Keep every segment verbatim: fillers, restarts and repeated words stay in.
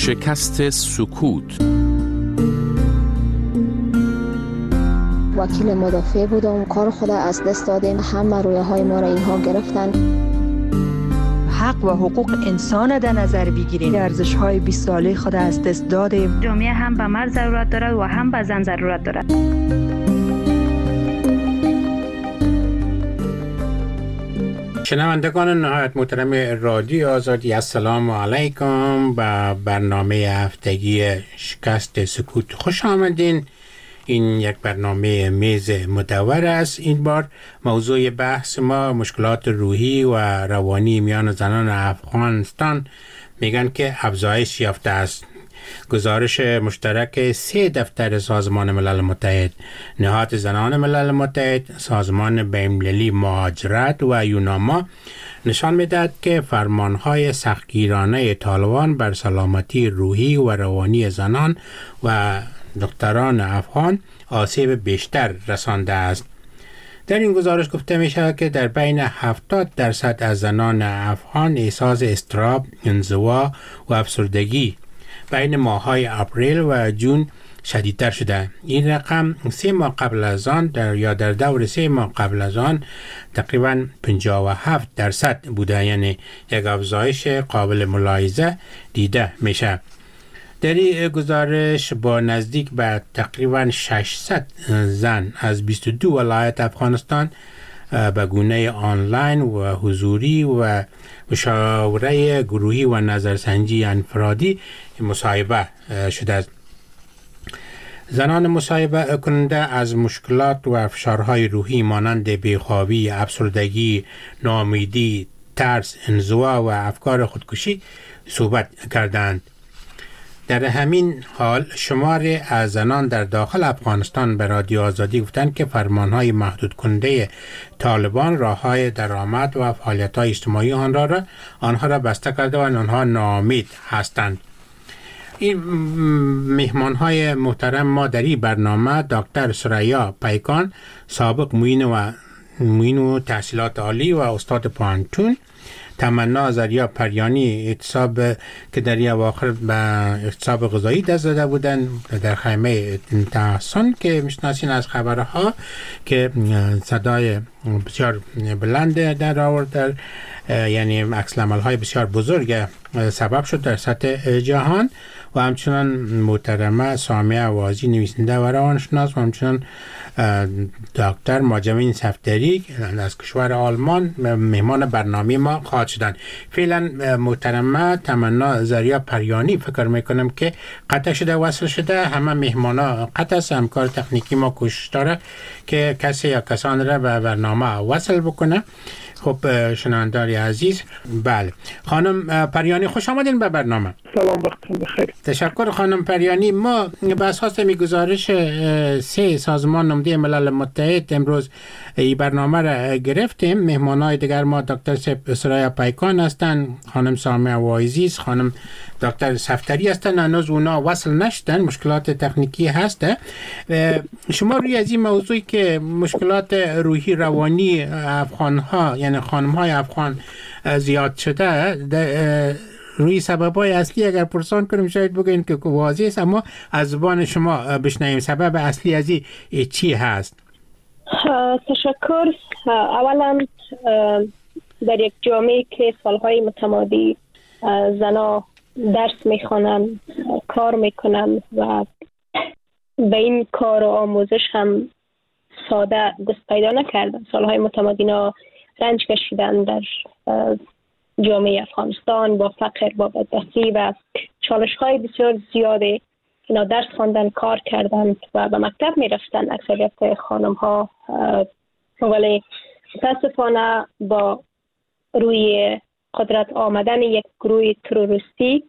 شکست سکوت. وکیل مدافع بودم، کار خود از دست دادیم، همه رویه های ما را اینها گرفتن. حق و حقوق انسان در نظر بگیریم، ارزش های بیست ساله خود از دست دادیم. جامعه هم به مرد ضرورت دارد و هم به زن ضرورت دارد. شنوندگان نهایت محترم رادیو آزادی، السلام علیکم. به برنامه هفتگی شکست سکوت خوش آمدین. این یک برنامه میز مدور است. این بار موضوع بحث ما مشکلات روحی و روانی میان زنان افغانستان میگن که افزایش یافته است. گزارش مشترک سه دفتر سازمان ملل متحد، نهاد زنان ملل متحد، سازمان بین‌المللی مهاجرت و یوناما نشان میدهد که فرمانهای سختگیرانه طالبان بر سلامتی روحی و روانی زنان و دختران افغان آسیب بیشتر رسانده است. در این گزارش گفته می شود که در بین هفتاد درصد از زنان افغان احساس اضطراب، انزوا و افسردگی بین ماه‌های اپریل و جون شدیدتر شده. این رقم سه ماه قبل از آن در یا در دور سه ماه قبل از آن تقریباً پنجاه و هفت درصد بوده، یعنی یک افزایش قابل ملاحظه دیده میشه. در این گزارش با نزدیک به تقریباً ششصد زن از بیست و دو ولایت افغانستان به گونه آنلاین و حضوری و مشاوره گروهی و نظرسنجی انفرادی مصاحبه شده است. زنان مصاحبه کننده از مشکلات و فشارهای روحی مانند بیخوابی، افسردگی، ناامیدی، ترس، انزوا و افکار خودکشی صحبت کردند. در همین حال شماری از زنان در داخل افغانستان به رادیو آزادی گفتند که فرمانهای محدود کننده طالبان راههای درآمد و فعالیت‌های اجتماعی آنها را آنها را بسته کرده و آنها ناامید هستند. این مهمانهای محترم ما در این برنامه دکتر سریا پیکان، سابق معین و معین و تحصیلات عالی و استاد پانتون، تمنا زریا پریانی، اعتصاب که در یک اواخر به اعتصاب غذایی دست داده بودن در خیمه تحسن که میشناسین از خبرها که صدای بسیار بلند در آورد، در یعنی عکس العمل‌های بسیار بزرگ سبب شد در سطح جهان، و همچنان محترمه سامیه وازی نویسنده و روانشناس و همچنان دکتر ماجمین صفدری از کشور آلمان مهمان برنامه ما خواهد شدن. فعلا محترمه تمنا زریا پریانی فکر میکنم که قطع شده وصل شده. همه مهمانا قطع است. همکار تکنیکی ما کوشش داره که کسی یا کسان را به برنامه وصل بکنه. خب شنوندگان عزیز، بله خانم پریانی خوش آمدین به برنامه. سلام، وقتتون بخیر. تشکر خانم پریانی. ما به اساس می گزارش سه سازمان نماینده ملل متحد امروز این برنامه را گرفتیم. مهمانای دیگر ما دکتر سریا پیکان هستند، خانم سامیه وایزی، خانم دکتر صفدری هستند. هنوز اونا وصل نشدن، مشکلات تکنیکی هسته. شما روی از این موضوعی که مشکلات روحی روانی افغان ها یعنی خانم های افغان زیاد شده، روی سبب‌های اصلی اگر پرسان کنیم شاید بگوین که واضح است، اما از زبان شما بشنویم سبب اصلی از این چی هست؟ تشکر. اولا در یک جامعه که سالهای متمادی زنا درس میخوانند، کار میکنند و به این کار و آموزش هم ساده دست پیدا نکردن، سالهای متمادینا رنج کشیدن در جامعه افغانستان با فقر، با بدبختی و چالش های بسیار زیاده. اینا درس خواندن، کار کردن و به مکتب می رفتن اکثریت خانم ها، ولی متاسفانه با روی قدرت آمدن یک گروه تروریستی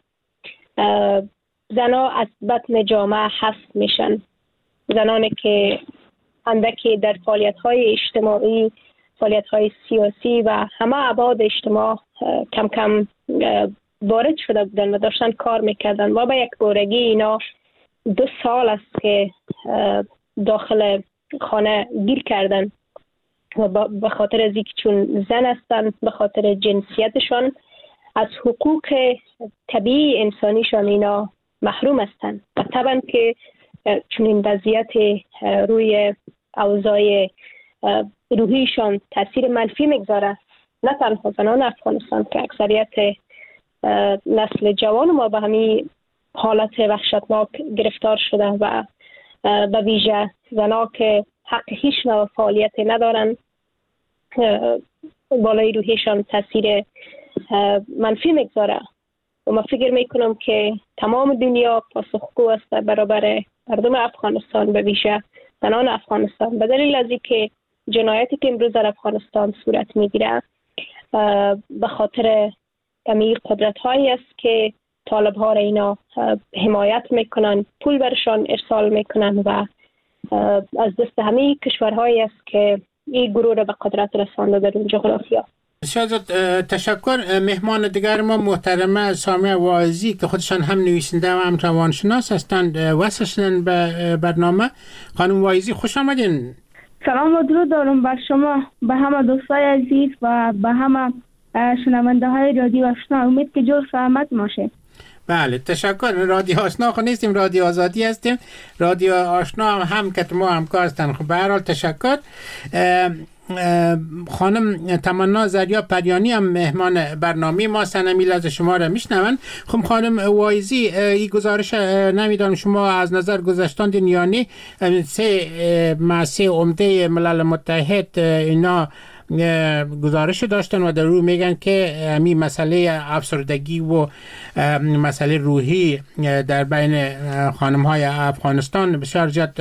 زنها از بطن جامعه حذف میشن. زنانی که اندکی در فعالیت های اجتماعی، فعالیت های سیاسی و همه ابعاد اجتماع کم کم وارد شده بودن و داشتن کار میکردن و به یک بارگی اینا دو سال است که داخل خانه گیر کردن و به خاطر از اینکه چون زن هستن، به خاطر جنسیتشان از حقوق طبیعی انسانیشان اینا محروم هستند و طبعا که چون این وضعیت روی اوضاع روحیشان تاثیر منفی میگذاره، نه تنها زنان افغانستان که اکثریت نسل جوان ما به همین حالت وحشتناک گرفتار شده و به ویژه زنها که حق هیچ نوع فعالیت ندارن، بالای روحیشان تاثیر منفی میگذاره و من فکر میکنم که تمام دنیا پاسخگو است برابر مردم افغانستان، به ویژه زنان افغانستان، به دلیل از اینکه جنایتی که امروز در افغانستان صورت میگیره به خاطر کمی قدرت هایی است که طالب ها را اینا حمایت میکنن، پول برشان ارسال میکنن و از دست همه کشورهایی است که این گروه را به قدرت رسانده در اون جغرافیا. شاید تشکر. مهمان دیگر ما محترمه سامیه واعظی که خودشان هم نویسنده و هم روانشناس هستند وصل شدن به برنامه. خانم واعظی خوش آمدین. سلام و درود دارم بر شما، به همه دوستای عزیز و به همه شنونده های رادیو آشنا. امید که جور سلامت باشه. بله تشکر. رادیو آشنا خو نیستیم، رادیو آزادی هستیم. رادیو آشنا هم هم که ما همکار هستن. خب به هر حال تشکر. خانم تمنا زریا پریانی هم مهمان برنامه ما سنمیل از شما را میشنون. خب خانم واعظی، این گزارش نمیدانم شما از نظر گذشتان دنیانی سه مؤسسه عمده ملل متحد اینا گزارش داشتن و در رو میگن که همین مسئله افسردگی و مسئله روحی در بین خانم های افغانستان بسیار زیاد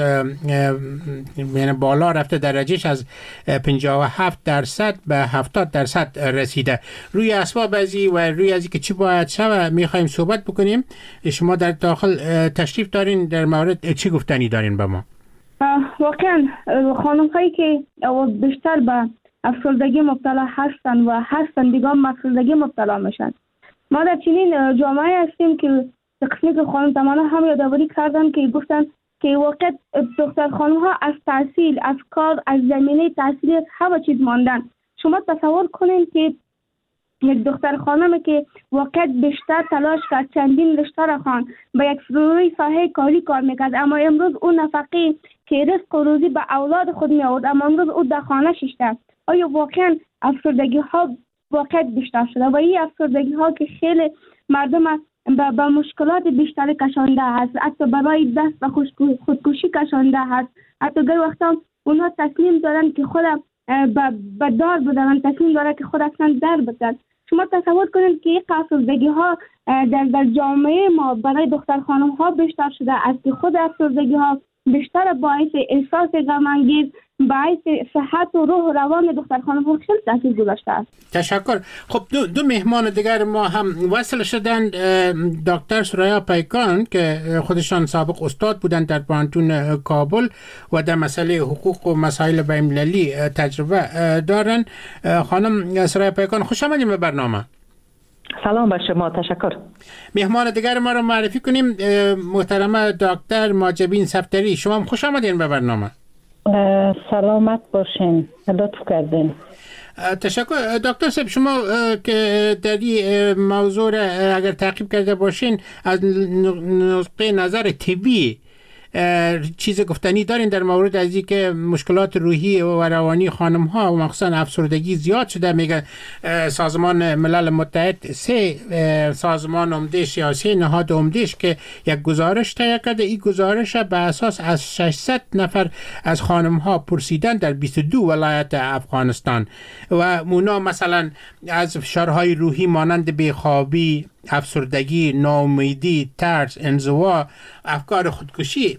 یعنی بالا رفته، درجهش از پنجاه و هفت درصد به هفتاد درصد رسیده. روی اسباب ازی و روی ازی که چی باید شوه میخوایم صحبت بکنیم. شما در داخل تشریف دارین، در مورد چی گفتنی دارین به ما؟ واقعا خانم هایی که بیشتر به افسردگی مبتلا هستن و هستن دیگه افسردگی مبتلا میشن. ما در چنین جامعه هستیم که قسمی که خانم تمنا هم یادآوری کردن که گفتن که واقع دختر خانم ها از تحصیل، از کار، از زمینه تحصیلی همه چیز ماندن. شما تصور کنین که یک دختر خانمی که واقع بیشتر تلاش کرد، چندین رشته را خوان، به یک روی ساحه کاری کار میکرد، اما امروز اون نفقه که رزق و روزی به اولاد خود می آورد، اما امروز او در خانه شیشته. آیا واقعا افسردگی ها واقع بیشتر شده و این افسردگی ها که خیلی مردم به مشکلات بیشتری کشانده هست، حتی برای دست به خودکشی کشانده هست، حتی گر وقتا اونها تسلیم دارن که خود به دار بدن، تسلیم دارن که خود اصلا در بدن. شما تصور کنید که این افسردگی ها در, در جامعه ما برای دختر خانم ها بیشتر شده است که خود افسردگی ها بیشتر باعث احساس غم‌انگیز، باعث صحت و روح و روان دختر خانم ها خیلی تاثیر گذاشته است. تشکر. خب دو, دو مهمان دیگر ما هم وصل شدن. دکتر سریا پیکان که خودشان سابق استاد بودند در پانتون کابل و در مسئله حقوق و مسائل بین‌المللی تجربه دارن. خانم سریا پیکان خوش آمدید به برنامه. سلام بر شما، تشکر. مهمان دیگر ما رو معرفی کنیم. محترمه دکتر ماجبین صفدری، شما هم خوش آمدین به برنامه. سلامت باشین، لطف کردین. تشکر. دکتر صاحب، شما که در این موضوع اگر تعقیب کرده باشین از نقطه نظر طبی چیز گفتنی دارین در مورد از این که مشکلات روحی و روانی خانم ها و مخصوصا افسردگی زیاد شده؟ میگه سازمان ملل متحد سه سازمان عمده سیاسی نهاد عمدهش که یک گزارش تهیه کرده، این گزارش به اساس از ششصد نفر از خانم ها پرسیدن در بیست و دو ولایت افغانستان و اونا مثلا از فشارهای روحی مانند بیخوابی، افسردگی، ناامیدی، ترس، انزوا، افکار خودکشی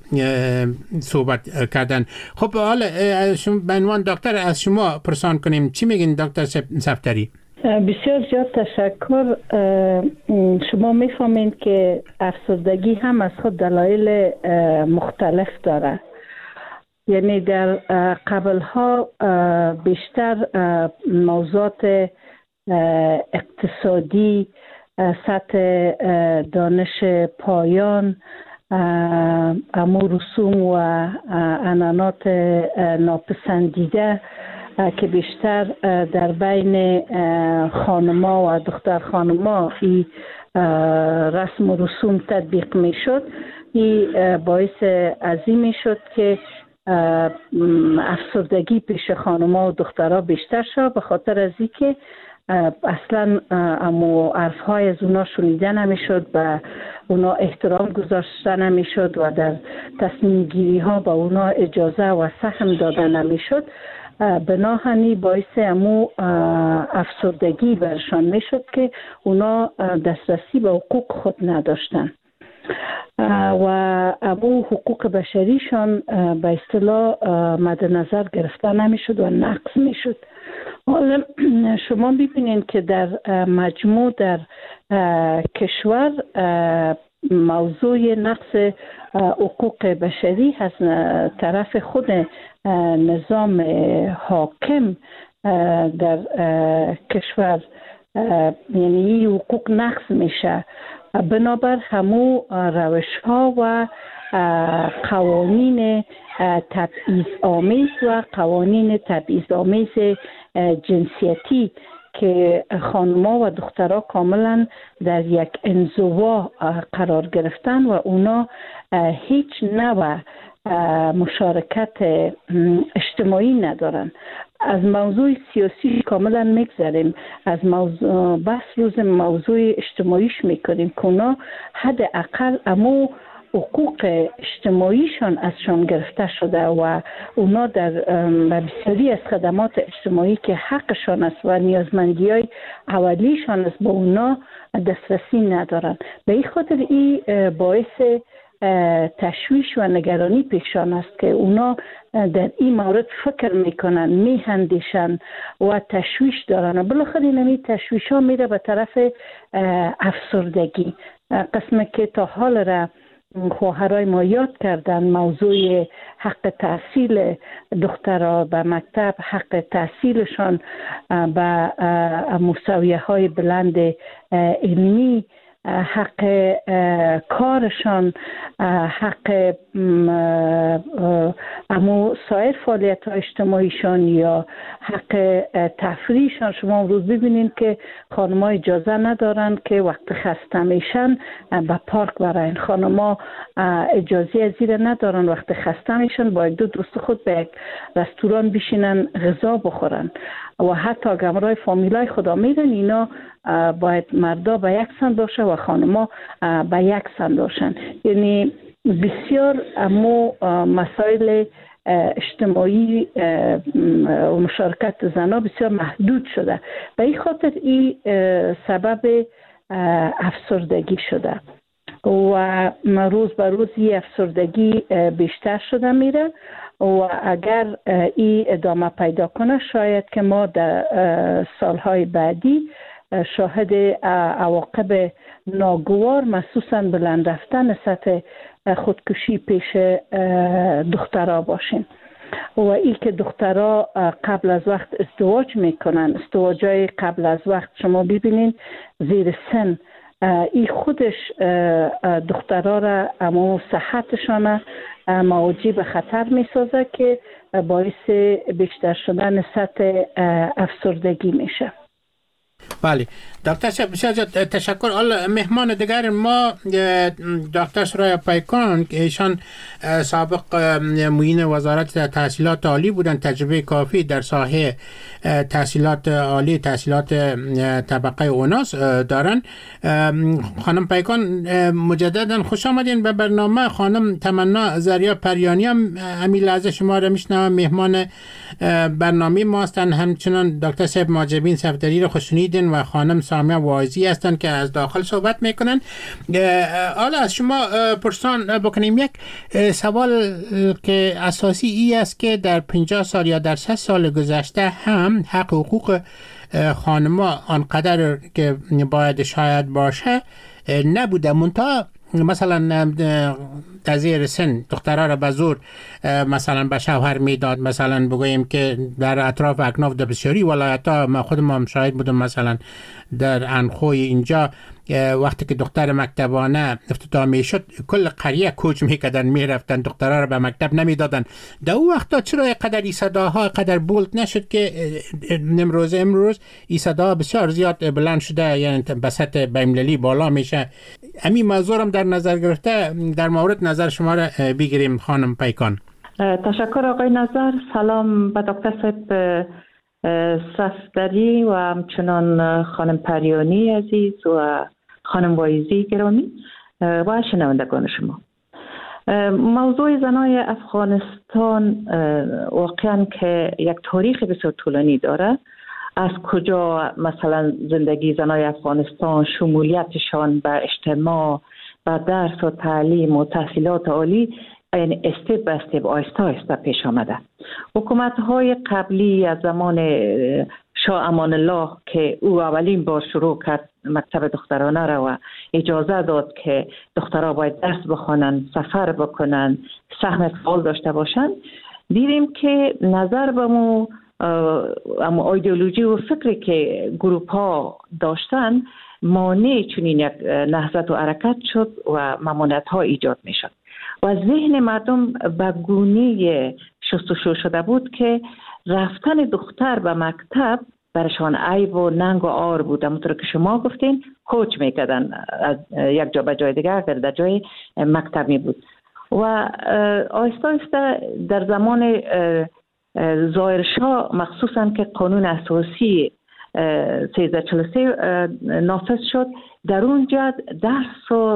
صحبت کردن. خب حالا به عنوان دکتر از شما پرسان کنیم، چی میگین دکتر صفدری؟ بسیار زیاد تشکر. شما میفهمین که افسردگی هم از خود دلایل مختلف داره. یعنی در قبلها بیشتر موضوعات اقتصادی، سطح دانش پایان، امور رسوم و عنعنات ناپسندیده که بیشتر در بین خانما و دختر خانما این رسم و رسوم تطبیق می شد، این باعث عظیم می شد که افسردگی پیش خانما و دخترها بیشتر شد، به خاطر از این که اصلا امو عرفهای از اونا شنیده نمی شد، به اونا احترام گذاشته نمی شد و در تصمیم گیری ها به اونا اجازه و سهم داده نمی شد. بناهنی باعث امو افسردگی برشان می شد که اونا دسترسی به حقوق خود نداشتن و امو حقوق بشریشان به اصطلاح مد نظر گرفته نمی شد و نقض می شد. حالا شما ببینید که در مجموع در کشور موضوع نقض حقوق بشری از طرف خود نظام حاکم در کشور، یعنی حقوق نقض میشه، بنابر همو روش ها و قوانین تبعیض آمیز و قوانین تبعیض آمیز جنسیتی که خانم‌ها و دخترها کاملا در یک انزوا قرار گرفتن و اونا هیچ نوع مشارکت اجتماعی ندارن. از موضوع سیاسی کاملا میگذریم، از موضوع بس روز موضوع اجتماعیش میکنیم که اونا حداقل امو حقوق اجتماعیشان ازشان گرفته شده و اونا در بسیاری از خدمات اجتماعی که حقشان است و نیازمندی های اولیشان است با اونا دسترسی ندارن. به این خاطر این باعث تشویش و نگرانی پیشان است که اونا در این مورد فکر میکنن، میهندیشن و تشویش دارن و بالاخره این تشویش ها میره به طرف افسردگی. قسمه که تا حال را خواهرای ما یاد کردن، موضوع حق تحصیل دخترها به مکتب، حق تحصیلشان به مساویه های بلند علمی، حق کارشان، حق امو سایر فعالیت های اجتماعیشان یا حق تفریحشان. شما امروز ببینید که خانم‌ها اجازه ندارن که وقت خسته میشن به پارک برن. خانم‌ها اجازه از این ندارن وقت خسته میشن با یک دو دوست خود به یک رستوران بشینن غذا بخورن و حتی گمرای فامیلای خدا میرن. اینا باید مردا به یک سن باشه و خانم‌ها به یک سن باشن. یعنی بسیار امو مسائل اجتماعی و مشارکت زنها بسیار محدود شده. به این خاطر این سبب افسردگی شده و روز به روز این افسردگی بیشتر شده میره و اگر این ادامه پیدا کنه شاید که ما در سالهای بعدی شاهد عواقب ناگوار مخصوصاً بلند رفتن سطح خودکشی پیش دخترها باشیم و این که دخترها قبل از وقت ازدواج میکنن، ازدواجای قبل از وقت شما ببینین زیر سن، این خودش دخترها را اما صحتشان مواجه به خطر میسازه که باعث بیشتر شدن سطح افسردگی میشه. بله دکتر صاحب بسیار تشکر. حالا مهمان دیگر ما دکتر سرای پیکان که ایشان سابق معین وزارت تحصیلات عالی بودن، تجربه کافی در ساحه تحصیلات عالی، تحصیلات طبقه اوناس دارن. خانم پیکان مجددا خوش آمدین به برنامه. خانم تمنا زریا پریانی هم همین لحظه شما را میشنوم، مهمان برنامه ما هستند. همچنان دکتر صاحب ماجبین صفدری را خوشنیدین و خانم سامیه واعظی هستند که از داخل صحبت میکنن. حالا از شما پرسان بکنیم، یک سوال که اساسی ای است که در پنجاه سال یا در سی سال گذشته هم حق حقوق خانم‌ها آنقدر که باید شاید باشه نبوده، منتها مثلا در زیر سن دخترها را به زور مثلا به شوهر میداد، مثلا بگوییم که در اطراف اکناف در بسیاری ولایت ها، ما خودم هم شاهد بودم، مثلا در انخوی اینجا وقتی که دختر مکتبانه افتتاح میشد کل قریه کوچ میکردن میرفتن، دخترها را به مکتب نمیدادن. در اون وقتا چرا قدر این صداها قدر بولد نشد که امروز امروز این صداها بسیار زیاد بلند شده، یعنی بسط بین‌المللی بالا میشه؟ همین موضوع هم در نظر گرفته در مورد نظر شما را بگیریم خانم پیکان. تشکر آقای نظر. سلام به دکتر صاحب صفدری و همچنان خانم پریانی عزیز و خانم وایزی گرامی و شنوندگان شما. موضوع زنای افغانستان واقعا که یک تاریخ بسیار طولانی داره. از کجا مثلا زندگی زنای افغانستان، شمولیتشان به اجتماع و درس و تعلیم و تحصیلات عالی، یعنی استپ به استپ آهسته آهسته پیش آمده. حکومت های قبلی از زمان شاه امان الله که او اولین بار شروع کرد مکتب دخترانه را و اجازه داد که دخترها باید درس بخوانند، سفر بکنند، سهم فعال داشته باشند، دیدیم که نظر به مو اما ایدئولوژی و فکری که گروپ ها داشتن مانع چنین یک نهضت و حرکت شد و ممانعت ها ایجاد می شد و ذهن مردم به گونه شستشو شده بود که رفتن دختر به مکتب برشان عیب و ننگ و عار بود. همونطور که شما گفتین کوچ میکردن از یک جا به جای دیگر اگر در جای مکتب می بود و آهسته آهسته در زمان ظاهرشاه مخصوصا که قانون اساسی سیزده چهل و سه نافذ شد، در اونجا درس و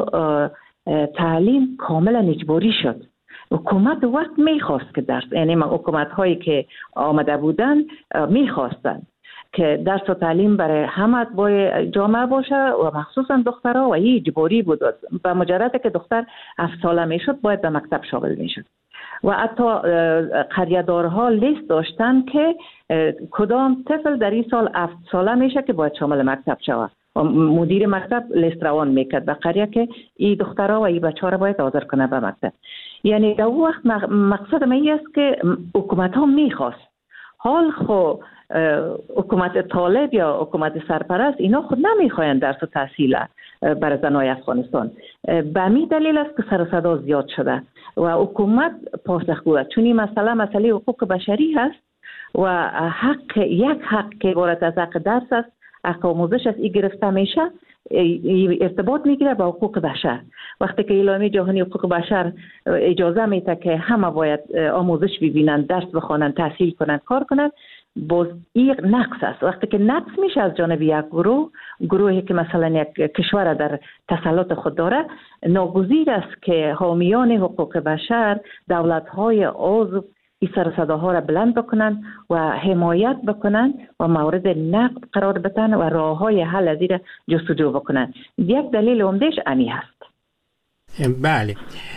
تعلیم کاملا اجباری شد. حکومت وقت میخواست که درس، یعنی حکومت هایی که آمده بودن میخواستن که درس و تعلیم برای همه باید جامعه باشه و مخصوصا دخترها و این اجباری بود. به مجرد که دختر هفت ساله میشد باید به مکتب شامل میشد و حتی قریه‌دارها لیست داشتن که کدام طفل در این سال هفت ساله میشه که باید شامل مکتب شود و مدیر مکتب لیست روان میکرد به قریه که این دخترها و این بچه‌ها را باید حاضر کنه به مکتب. یعنی در وقت مقصد من این است که حکومت ها میخواست، حال خو حکومت طالب یا حکومت سرپرست اینا خود نمیخواین درس و تحصیل برای زنای افغانستان. به همین دلیل است که سر و صدا زیاد شده و حکومت پاسخگو است، چون این مسئله مسئله حقوق بشری هست و حق یک حق که عبارت از حق درس است، حق آموزش است، این گرفته میشه ارتباط میگیره با حقوق بشر. وقتی که اعلامیه جهانی حقوق بشر اجازه میده که همه باید آموزش ببینن، درس بخوانن، تحصیل کنن، کار کنن، باز این نقص است. وقتی که نقص میشه از جانب یک گروه، گروهی که مثلا یک کشور در تسلط خود داره، ناگزیر است که حامیان حقوق بشر، دولت‌های عضو این سر صداها را بلند بکنن و حمایت بکنن و مورد نقد قرار بدن و راه‌های حل از این جستجو بکنن. یک دلیل عمده‌اش همین هست. بله.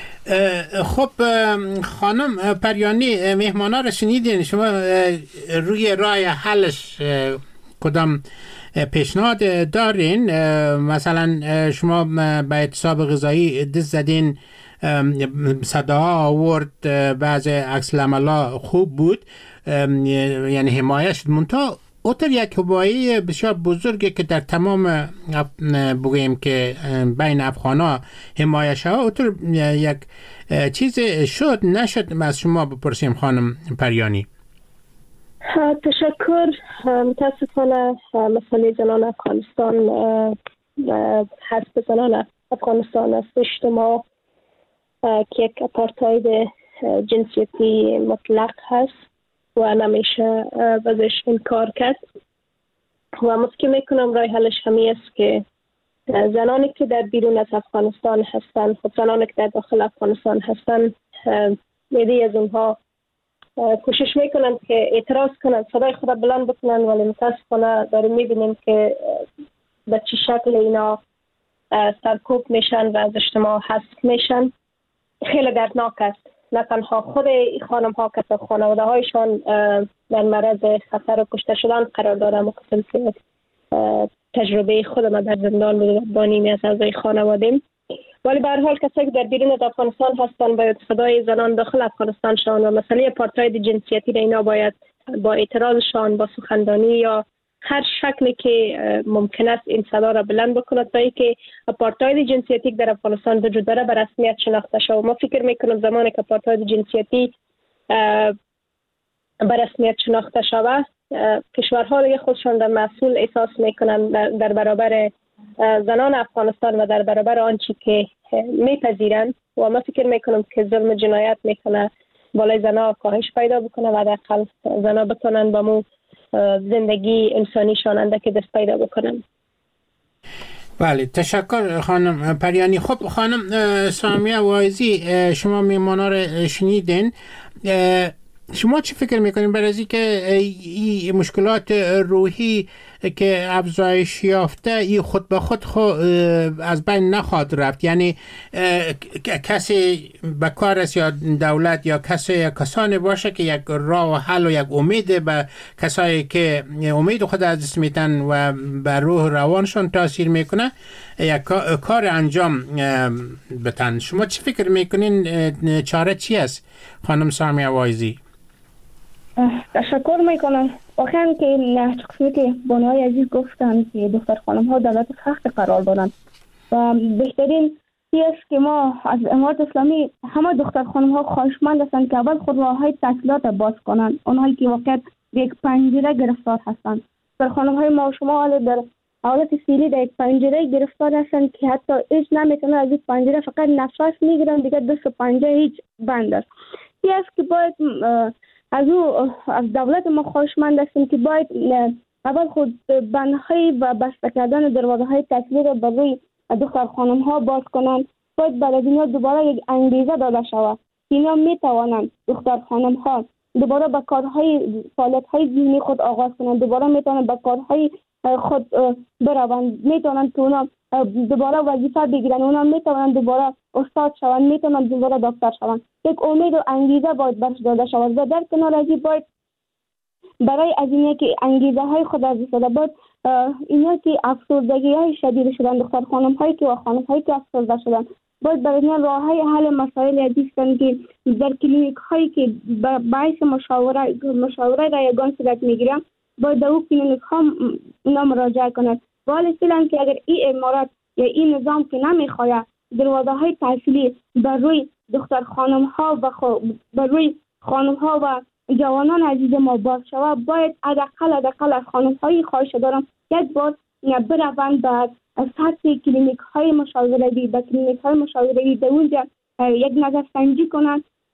خب خانم پریانی، مهمانا رو شنیدین، شما روی راه حلش کدام پیشنهاد دارین؟ مثلا شما به اعتصاب غذایی دست زدین، صداها آورد، بعض عکس العملا خوب بود، یعنی حمایه شد، منتها اوتر یک حمایه بسیار بزرگی که در تمام بگوییم که بین افغانا حمایه شد، اوتر یک چیز شد نشد؟ از شما بپرسیم خانم پریانی. تشکر. متاسفانه مسئله زنان افغانستان، حسب زنان افغانستان است اجتماع که یک اپارتاید جنسیتی مطلق هست و نمیشه بازش انکار کرد و مسکن میکنم رای حلش همی است که زنانی که در بیرون از افغانستان هستند، خب زنانی که در داخل افغانستان هستند، میدی از اونها کوشش میکنند که اعتراض کنند، صدای خود بلند بکنند، ولی متاسفانه داریم میبینیم که به چه شکل اینا سرکوب میشن و از اجتماع حذف میشن. خیلی دردناک است. نه تنها خود این خانم ها که خانواده هایشان در معرض خطر و کشته شدن قرار دارم و که تجربه خودم در زندان بود با نیمی از اعضای خانواده‌ام، ولی به هر حال کسایی که در بیرون از افغانستان هستن باید صدای زنان داخل افغانستان شون و مسئله آپارتاید جنسیتی را اینا باید با اعتراضشان با سخنرانی یا هر شکلی که ممکن است این صدا را بلند بکند تا اینکه آپارتاید جنسیتی در افغانستان وجود داره به رسمیت شناخته شود. ما فکر میکنم زمانی که آپارتاید جنسیتی به رسمیت شناخته شود کشورها دیگه خودشان در مسئول احساس میکنن در, در برابر زنان افغانستان و در برابر آنچه که میپذیرند و ما فکر میکنم که ظلم جنایت میکنه بالای زنا کاهش پیدا بکنه و حداقل زنا بتونن با مو زندگی انسانی شاننده که دست پیدا بکنن. بله تشکر خانم پریانی. خب خانم سامیه واعظی شما میمانا رو شنیدین، شما چی فکر میکنین برای از اینکه این مشکلات روحی که افزایش یافته این خود به خود خود از بین نخواهد رفت؟ یعنی کسی به کار است یا دولت یا کسی کسانی باشه که یک راه و حل و یک امید به کسایی که امید خود از دست میتن و به روح روانشون تاثیر میکنه یک کار انجام بتن. شما چی فکر میکنین چاره چی است خانم سامیه واعظی؟ تشکر میکنم. واقعا که قسمی که بانوهای عزیز گفتن که دختر خانم ها دولت سخت قرار دارن و بهترین چیز است که ما از امارت اسلامی همه دختر خانم ها خواهشمند هستند که اول خود راه های تحصیلات باز کنند، اونهایی که واقعا یک پنجره گرفتار هستند. دختر خانم های ما و شما حالا در حالت سیلی در یک پنجره گرفتار هستند که حتی هیچ نمیتونن از این پنجره فقط نفس میگیرن، دیگه دست پنجره هیچ بند است. چیز است که باید از او از دولت ما خواهشمند هستیم که باید اول خود بندهای و بسته کردن دروازه های تحصیلی را به روی دختر خانم ها باز کنند. باید برای اینا دوباره یک انگیزه داده شود. اینا می توانند دختر خانم ها دوباره به کارهای فعالیت های ذهنی خود آغاز کنند، دوباره می توانند به کارهای خود بروند، می توانند که اونا دوباره وظیفه بگیرن، اونا می توانند دوباره استاد شوند، می توانند دوباره دکتر شوند. یک امید و انگیزه باید برش داده شود و در کنار از این باید برای از اینه که انگیزه های خود از دست باید اینا که افسردگی های شدید شدن، دختر خانم هایی که و خانم هایی که افسرده شدن، باید برای اینا راه های حل مسائل عزیزن که در کلینیک هایی که باعث مشاوره مشاوره رایگان صورت میگیرن باید در اون کلینیک ها اونا مراجعه کنند. ولی فعلا که اگر این امارات یا این نظام که نمیخواد دروازه های تحصیلی بر روی دختر خانم ها و بر روی خانم ها و جوانان عزیز ما باز شود، باید حداقل حداقل از خانم هایی خواهش دارم یک بار بروند به سطح کلینیک های مشاورتی به کلینیک های مشاورتی در اونجا یک نظر سنجی کنند و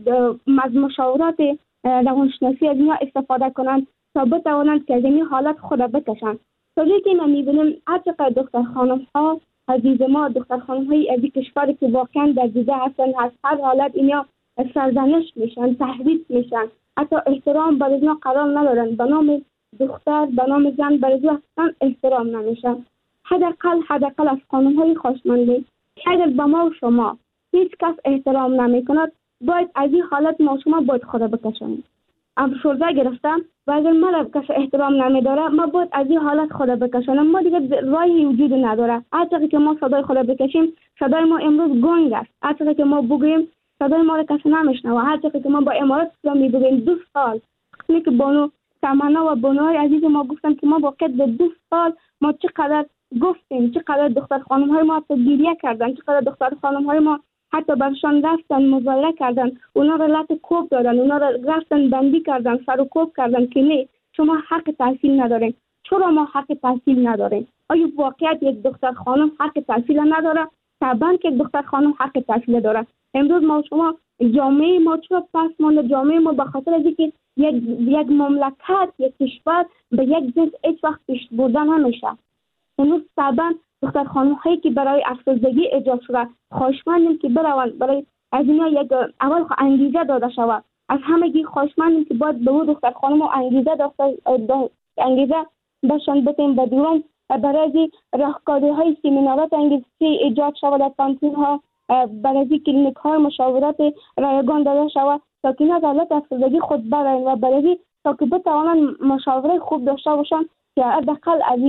از مشاورات روانشناسی از اینها استفاده کنند تا بتوانند که از این حالت خود بکشند. تا جایی که ما میبینیم هرچقدر دختر خانم ها عزیز ما دختر خانم های از کشوری که واقعا در دیده هستن از هر حالت اینا سرزنش میشن، تهدید میشن، حتی احترام برای اینا قرار ندارن، به نام دختر به نام زن برای اینا اصلا احترام نمیشن. حداقل حداقل از خانم های خوشمندی که اگر به ما و شما هیچ کس احترام نمیکند باید از این حالت ما شما باید خود بکشیم. افسرده گرفتم و اگر من کس احترام نمیداره ما باید از این حالت خود بکشیم. ما دیگه راهی وجود نداره. هرچقدر که ما صدای خود بکشیم صدای ما امروز گنگ است. هرچقدر که ما بگوییم صدای ما را کسی نمیشنوه. هرچقدر که ما با امارات اسلامی بگوییم دو سال وقتی که بانو تمنا و بانوهای عزیز ما گفتن که ما واقعا به دو سال ما چقدر گفتیم، چقدر دختر خانم های ما حتی گریه کردن، چقدر دختر خانم های ما حتی برشان رفتن مظاهره کردن، اونا را لط کوب دادن، اونا را رفتن بندی کردن، سر و کوب کردن که نه شما حق تحصیل ندارین. چرا ما حق تحصیل نداریم؟ آیا واقعیت یک دختر خانم حق تحصیل نداره؟ طبعا که دختر خانم حق تحصیل داره. امروز ما شما جامعه ما چرا پس مانده؟ جامعه ما به خاطر از اینکه یک یک مملکت یک کشور به یک جنس هیچ وقت پیش بردن نمیشه. امروز طبعا دختر خانم هایی که برای افسردگی ایجاد شده خواهشمندیم که بروند برای از اینا یک اول انگیزه داده شود. از همگی خواهشمندیم که باید به اون دختر خانم انگیزه داشته انگیزه داشتن بتیم به دوم برای راهکاری های سمینارات انگیزه ایجاد شود در کانتین ها، برای کلینیک های مشاورات رایگان داده شود تا که اینا از حالت افسردگی خود برن و برای تا که بتوانند مشاوره خوب داشته باشند که حداقل از این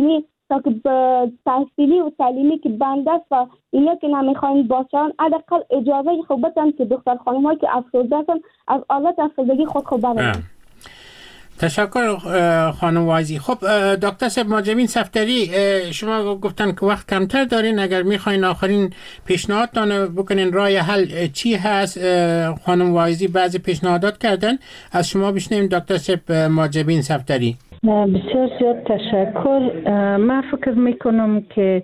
تا که به تحصیلی و تعلیمی که بند است و اینا که نمیخواین باشن، حداقل اجازه خوب بدن که دختر خانم هایی که افسرده هستن از حالت افسردگی خود خبر بدن. تشکر خانم وایزی. خب دکتر صاحب ماجبین صفدری، شما گفتن که وقت کمتر دارین، اگر میخواین آخرین پیشنهادتان بکنین راه حل چی هست؟ خانم وایزی بعضی پیشنهادات کردن، از شما بشنویم دکتر صاحب ماجبین صفدری. بسیار زیاد تشکر. من فکر میکنم که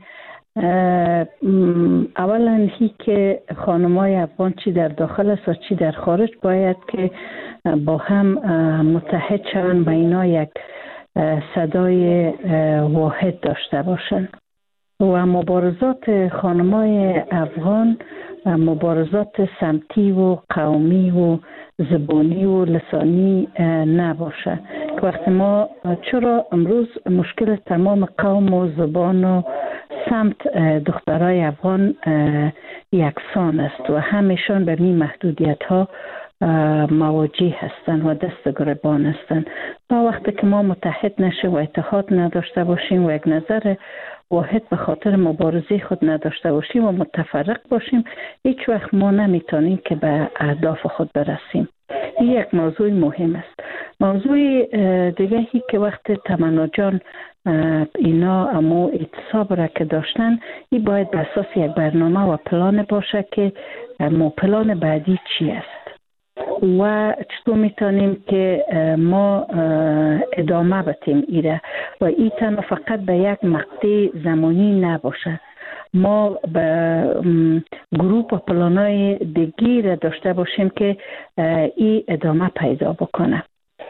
اولا هی که خانمای افغان چی در داخل است و چی در خارج باید که با هم متحد شوند و اینا یک صدای واحد داشته باشند و مبارزات خانمای افغان مبارزات سمتی و قومی و زبانی و لسانی نباشه. که وقتی ما چرا امروز مشکل تمام قوم و زبان و سمت دخترای افغان یکسان است و همیشان به این محدودیت ها مواجه هستند و دست گریبان هستند. تا وقتی که ما متحد نشیم و اتحاد نداشته باشیم و یک نظر واحد به خاطر مبارزه خود نداشته باشیم و متفرق باشیم، هیچ وقت ما نمیتونیم که به اهداف خود برسیم. این یک موضوع مهم است. موضوع دیگه که وقت تمنا جان اینا اما اعتصاب را که داشتن، این باید به اساس یک برنامه و پلان باشه که ما پلان بعدی چی است و چطور میتونیم که ما ادامه بدیم ایره و این تنها فقط به یک مقطع زمانی نباشه. ما به گروپ و پلانای دیگی را داشته باشیم که این ادامه پیدا بکنه.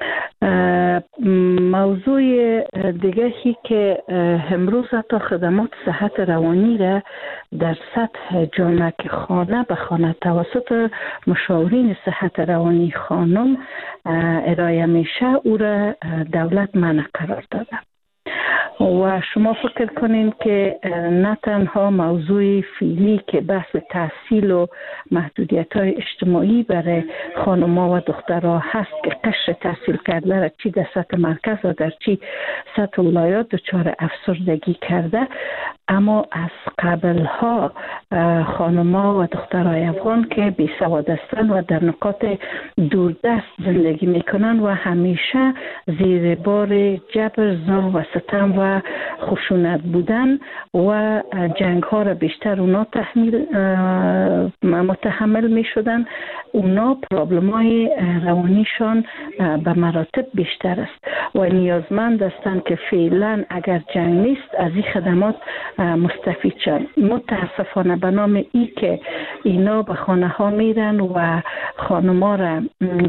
موضوع دیگه هی که امروز حتی خدمات صحت روانی را در سطح جامعه که خانه به خانه توسط مشاورین صحت روانی خانم ارائه میشه، او را دولت منع قرار داده. و شما فکر کنین که نه تنها موضوع فعلی که بحث تحصیل و محدودیت های اجتماعی برای خانم‌ها و دخترها هست که قشر تحصیل کرده را چی در سطح مرکز و در چی سطح ولایات دچار افسردگی کرده، اما از قبلها خانم‌ها و دخترای افغان که بی سواد هستند و در نقاط دوردست زندگی میکنن و همیشه زیر بار جبر، ظلم و ستم و خشونت بودن و جنگ ها را بیشتر اونا تحمیل متحمل می شدن، اونا پرابلم های روانیشان به مراتب بیشتر است و نیازمند هستند که فعلا اگر جنگ نیست از این خدمات مستفید شن. متاسفانه به نام ای که اینا به خانه ها میرن و خانما را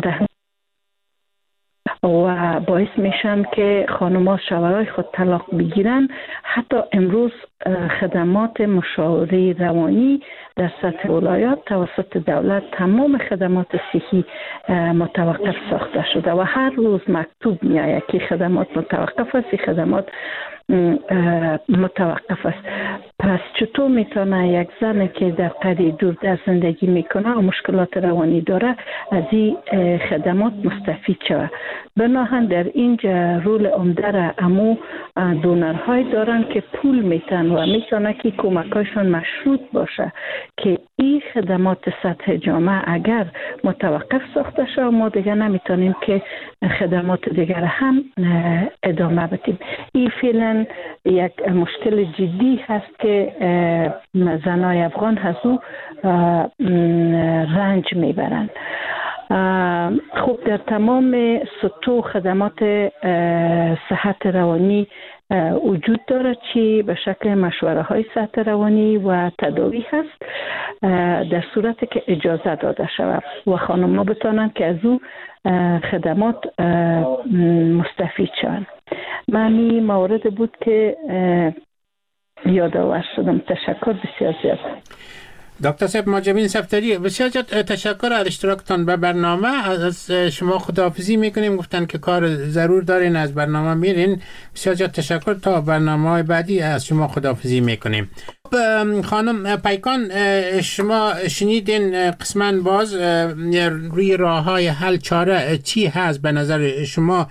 و باعث میشن که خانم‌ها شوهرای خود طلاق بگیرن. حتی امروز خدمات مشاوره روانی در سطح ولایات توسط دولت تمام خدمات صحی متوقف ساخته شده و هر روز مکتوب میآید که خدمات متوقف است، خدمات متوقف است. پس چطور میتونه یک زن که در قریه دور در زندگی میکنه و مشکلات روانی داره از این خدمات مستفید شود؟ بناهن در اینجا رول عمده را امو دونرهای دارن که پول میتن و میتونه که کمکایشون مشروط باشه که این خدمات سطح جامعه اگر متوقف ساخته شد ما دیگه نمیتونیم که خدمات دیگر هم ادامه بدیم. این فعلا یک مشکل جدی هست که زنای افغان هزو رنج میبرند. خب در تمام سطوح خدمات صحت روانی وجود داره چی به شکل مشوره های صحت روانی و تداوی هست در صورتی که اجازه داده شود و خانم ها بتانن که از او خدمات مستفید شوند. معنی مورد بود که یادآور شدم. تشکر بسیار زیاد. دکتر صاحب ماجبین صفدری، بسیار زیاد تشکر از اشتراکتان به برنامه. از شما خداحافظی میکنیم، گفتن که کار ضرور دارین از برنامه میرین. بسیار زیاد تشکر. تا برنامه بعدی از شما خداحافظی میکنیم. خانم پیکان، شما شنیدین قسماً باز روی راه های حل چاره چی هست به نظر شما؟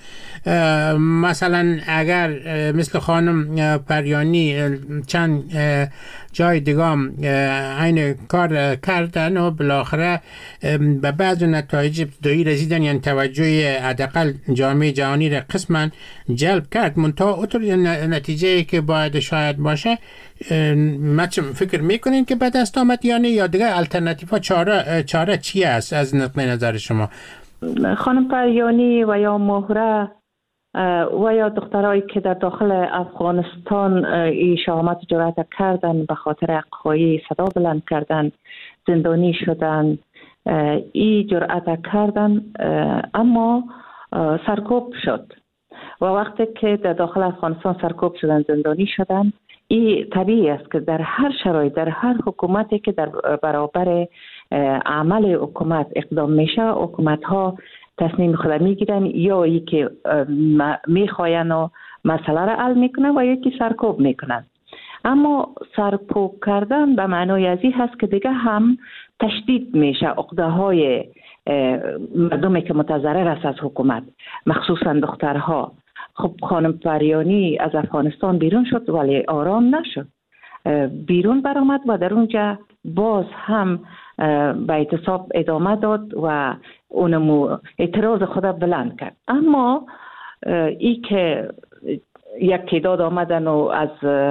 مثلا اگر مثل خانم پریانی چند جای دیگام این کار کردن و بالاخره به بعض نتایج ابتدایی رسیدن، یعنی توجه حداقل جامعه جهانی را قسما جلب کرد، منتها اونطور نتیجه که باید شاید باشه، ما فکر میکنین که به دست آمد یا نه، یا دیگه الटरनेटिव چاره چاره چی است از نقطه نظر شما؟ خانم پریانی و یا مهره و یا دخترایی که در داخل افغانستان ای شهامت جرأت کردن، به خاطر حق‌خواهی صدا بلند کردن، زندانی شدن، ای جرأت کردن، اما سرکوب شد و وقتی که در داخل افغانستان سرکوب شدن، زندانی شدن، ای طبیعی است که در هر شرایط، در هر حکومتی که در برابر عمل حکومت اقدام میشه، حکومت ها تصمیم خود میگیرن، یا ای که میخواین و مسئله را حل میکنن و یکی سرکوب میکنن. اما سرکوب کردن به معنای ازی هست که دیگه هم تشدید میشه عقده های مردمی که متضرر است از حکومت، مخصوصا دخترها. خب خانم پریانی از افغانستان بیرون شد ولی آرام نشد، بیرون برآمد و در اونجا باز هم به اعتصاب ادامه داد و اونمو اعتراض خود بلند کرد. اما ای که یک تعداد آمدن و از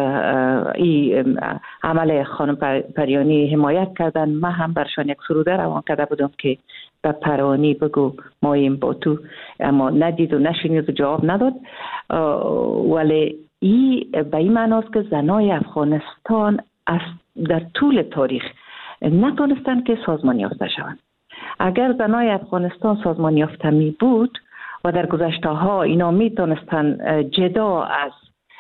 این عمل خانم پریانی حمایت کردن، من هم برشان یک سروده روان کرده بودم که به پریانی بگو مایم با تو، اما ندید و نشنید و جواب نداد. ولی این به این معناست که زنای افغانستان از در طول تاریخ نتونستن که سازمان یافته شوند. اگر زنای افغانستان سازمان یافته می بود و در گذشته ها اینا می تونستن جدا از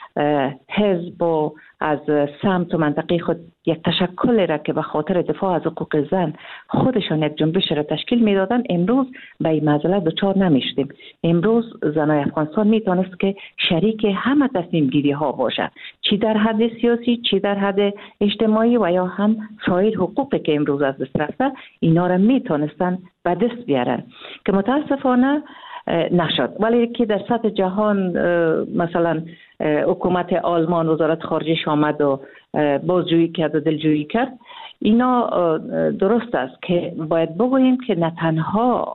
حزب و از سمت و منطقه خود یک تشکل را که به خاطر دفاع از حقوق زن خودشان یک جنبش را تشکیل می دادن، امروز به این معضله دچار نمی شدیم. امروز زنای افغانستان می تونست که شریک همه تصمیم گیری ها باشد، چی در حد سیاسی، چی در حد اجتماعی و یا هم سایر حقوقی که امروز از دست رفته، اینا را می تونستن به دست بیارن که متاسفانه نشد. ولی که در سطح جهان مثلا حکومت آلمان، وزارت خارجه آمد و بازجویی کرد و دلجویی کرد، اینا درست است که باید بگوییم که نه تنها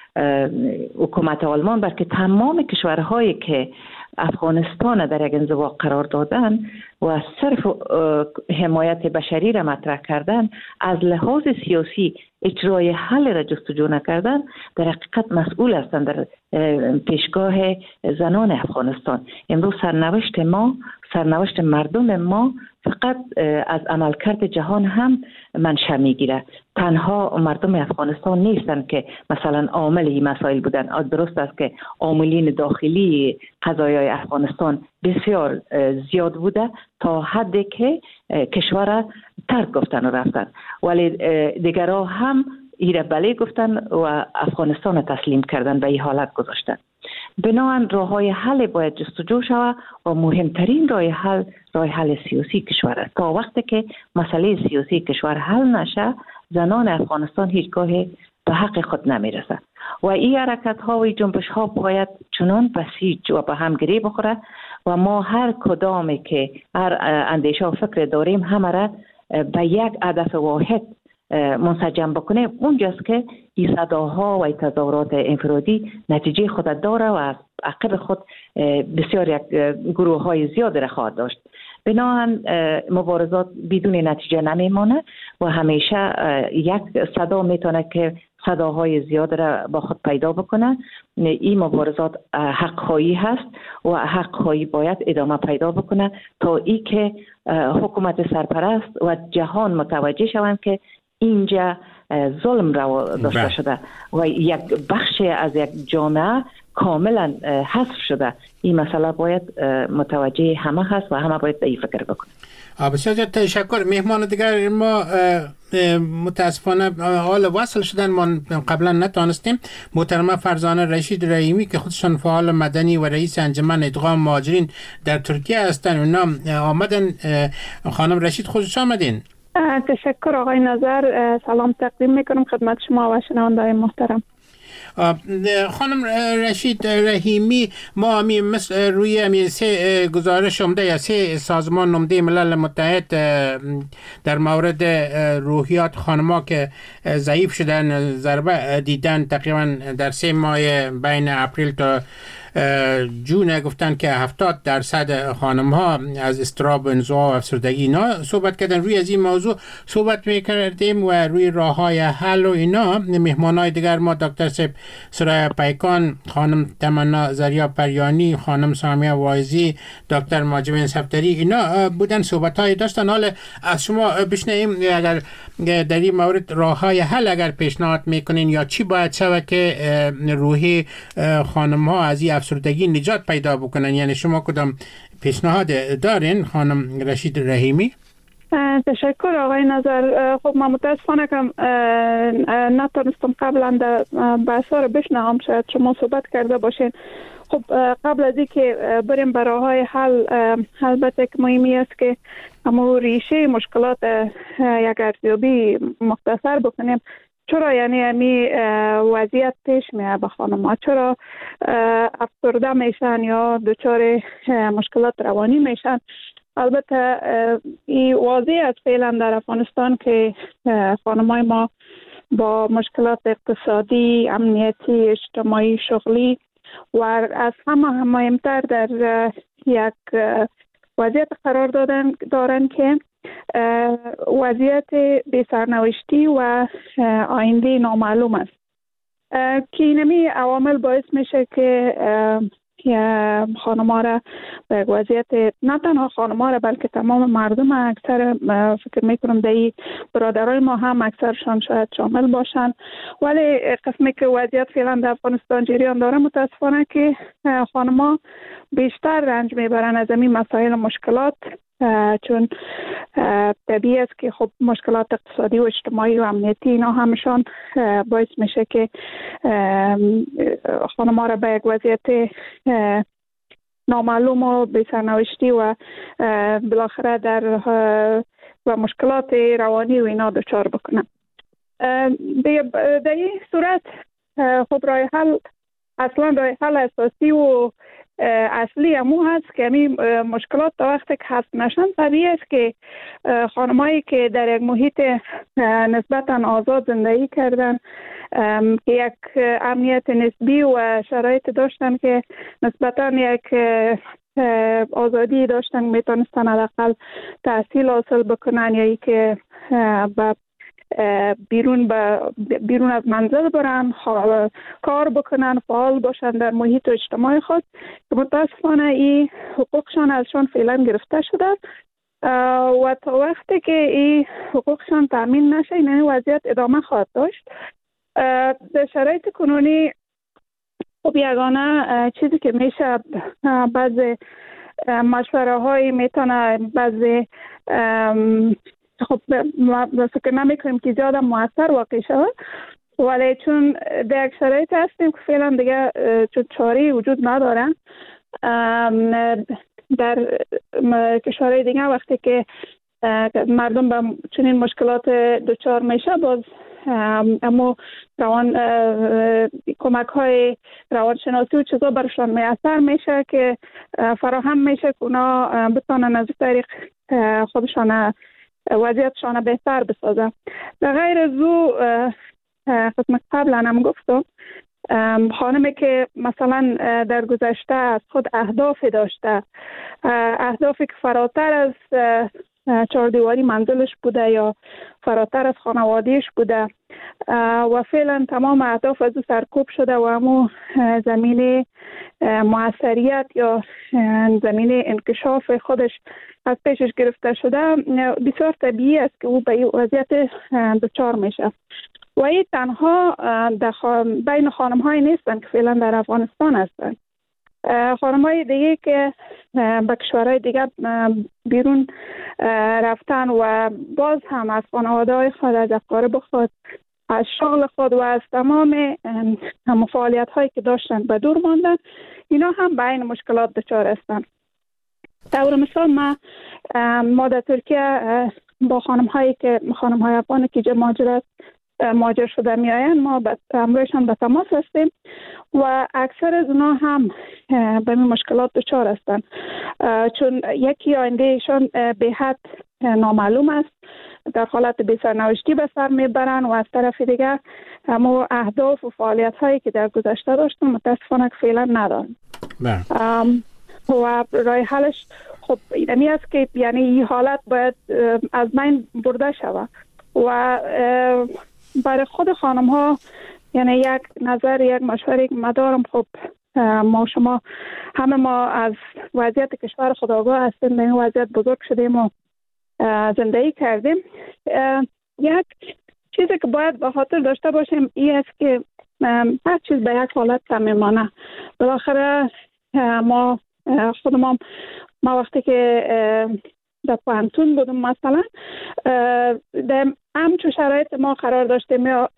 حکومت آلمان بلکه تمام کشورهایی که افغانستان در یک انزوا قرار دادن و صرف حمایت بشری را مطرح کردن، از لحاظ سیاسی اجرای حل را جستجو نکردن، در حقیقت مسئول هستند در پیشگاه زنان افغانستان. امروز سرنوشت ما، سرنوشت مردم ما فقط از عملکرد جهان هم منشأ میگیره. تنها مردم افغانستان نیستند که مثلا عامل این مسائل بودن. درست است که عاملین داخلی قضایای افغانستان بسیار زیاد بوده تا حدی که کشور ترک گفتن و رفتن، ولی دیگرها هم ایره بله گفتن و افغانستان تسلیم کردن، به این حالت گذاشتن. بنابراین راه های حل باید جستجو شود و مهمترین راه حل راه حل سیاسی کشور است. تا وقتی که مسئله سیاسی کشور حل نشه، زنان افغانستان هیچگاه به حق خود نمیرسه و این حرکت ها و این جنبش ها باید چنان بسیج و به هم گره بخوره و ما هر کدامی که هر اندیشه و فکر داریم همه را به یک هدف واحد منسجم بکنه. اونجاست که این صداها و این تظاهرات انفرادی نتیجه خود داره و از عقب خود بسیار یک گروه های زیاد را خواهد داشت. بنابراین مبارزات بدون نتیجه نمیمانه و همیشه یک صدا میتونه که صداهای زیاد را با خود پیدا بکنه. این مبارزات حق‌خواهی هست و حق‌خواهی باید ادامه پیدا بکنه تا ای که حکومت سرپرست و جهان متوجه شوند که اینجا ظلم روا داشته بله. شده و یک بخش از یک جامعه کاملا حذف شده. این مسئله باید متوجه همه هست و همه باید به این فکر بکنه. بسیار تشکر. مهمان دیگر ما متاسفانه حال وصل شدن، ما قبلا نتانستیم. محترمه فرزانه رشید رحیمی که خودشان فعال مدنی و رئیس انجمن ادغام مهاجرین در ترکیه هستند، اونا آمدن. خانم رشید خوش آمدین. تشکر آقای نظر. سلام تقدیم میکنم خدمت شما و شنونده‌های محترم. خانم رشید رحیمی، ما همی مثل روی همی سه گزارش عمده یا سه سازمان عمده ملل متحد در مورد روحیات خانما که ضعیف شدن، ضربه دیدن تقریبا در سه ماه بین اپریل تا جون، گفتن که هفتاد درصد خانم ها از اضطراب و انزوا و افسردگی اینا صحبت کردن. روی از این موضوع صحبت میکردیم و روی راه های حل و اینا. مهمان های دیگر ما دکتر سیب سرای پیکان، خانم تمنا زریا پریانی، خانم سامیه وایزی، دکتر ماجبین صفدری، اینا بودن، صحبت های داشتن. حالا از شما بشنویم اگر در این مورد راه های حل اگر پیشنهاد میکنین یا چی باید شود که روحی خانم ها از این افسردگی نجات پیدا بکنن. یعنی شما کدام پیشنهاد دارین خانم رشید رحیمی؟ تشکر آقای نظر. خب من متاسفانه که نتونستم قبلا در بحثا رو بشنوم، شاید شما صحبت کرده باشین. خب قبل از این که بریم به راه‌های حل، البته که مهمی است که اما ریشه مشکلات یک ارزیابی مختصر بکنیم. چرا یعنی امی وضعیت پیش میاد به خانم‌ها؟ چرا افسرده میشن یا دچار مشکلات روانی میشن؟ البته این واضح است فعلا در افغانستان که خانم‌های ما با مشکلات اقتصادی، امنیتی، اجتماعی، شغلی و از همه مهمتر در یک وضعیت قرار دادن دارن که وضعیت بی‌سرنوشتی و آینده نامعلوم است که اینمی عوامل باعث میشه که خانم‌ها را به وضعیت، نه تنها خانم‌ها را بلکه تمام مردم، اکثر فکر میکنم در برادرای ما هم اکثرشان شاید شامل باشن، ولی قسمی که وضعیت فعلا در افغانستان جریان داره متاسفانه که خانم‌ها بیشتر رنج میبرن از این مسائل مشکلات، چون طبیعی است که خب مشکلات اقتصادی و اجتماعی و امنیتی اینا همشان باعث میشه که خانم‌ها را به یک وضعیت نامعلوم و بی‌سرنوشتی و بالاخره در و مشکلات روانی و اینا دچار بکنن. در این صورت خب راه حل، اصلا راه حل اساسی و اصلی امو هست که همین مشکلات تا وقتی که حل نشن، طبیعی است که خانمایی که در یک محیط نسبتا آزاد زندگی کردن، که یک امنیت نسبی و شرایط داشتن که نسبتا یک آزادی داشتن، میتونستن حداقل تحصیل حاصل بکنن یا ای که با بیرون با بیرون از منزل برن، کار بکنن، فعال باشن در محیط اجتماعی خود، که متاسفانه این حقوقشان ازشان فعلا گرفته شده و تا وقتی که این حقوقشان تامین نشه این وضعیت ادامه خواهد داشت. در شرایط کنونی خب یگانه چیزی که میشه، بعضی مشوره های میتونه بعضی خب ما فکر نمیکنیم که زیاده موثر واقع شود، ولی چون در یک شرایط هستیم که فعلا دیگه چون چاری وجود ندارن در کشورهای دیگه، وقتی که مردم به چنین مشکلات دچار میشه، باز اما روان کمک های روانشناسی و چیزا برشان میسر میشه که فراهم میشه که اونا بتونن از طریق خودشان وضعیتشان بهتر بسازن. در غیر از او خدمت قبلا هم گفتم، خانمی که مثلا در گذشته از خود اهدافی داشته، اهدافی که فراتر از چهاردیواری منزلش بوده یا فراتر از خانوادهش بوده و فعلا تمام اهداف از او سرکوب شده و همون زمینه موثریت یا زمینه انکشاف خودش از پیشش گرفته شده، بسیار طبیعی است که او به این وضعیت دچار میشه. و این تنها در بین خانم های نیستن که فعلا در افغانستان هستن. خانم های دیگه که به کشورهای دیگه بیرون رفتن و باز هم از خانواده های خود، از اقارب خود، از شغل خود و از تمام فعالیت هایی که داشتن به دور ماندن، اینا هم به این مشکلات دچار هستن. طور مثال ما ما در ترکیه با خانم هایی که خانم های افغان که مهاجرت مهاجر شده می آیند، ما همراهشان به تماس هستیم و اکثر از اونا هم به این مشکلات دچار هستند، چون یکی آینده ایشان به حد نامعلوم است، در حالت بی سرنوشتی به سر میبرن و از طرف دیگر همو اهداف و فعالیت هایی که در گذشته داشتن متاسفانه فعلا ندارن. و راه حلش خب اینمی است که یعنی این حالت باید از بین برده شود و برای خود خانم ها یعنی یک نظر، یک مشوره که مدارم، خب ما شما همه ما از وضعیت کشور خود آگاه هستیم، به این وضعیت بزرگ شدیم و زندگی کردیم. یک چیزی که باید به خاطر داشته باشیم این است که هر چیز به یک حالت میمانه. بالاخره ما خودم ما وقتی که در پانتون بودم مثلا در همچون شرایط ما قرار داشتیم یا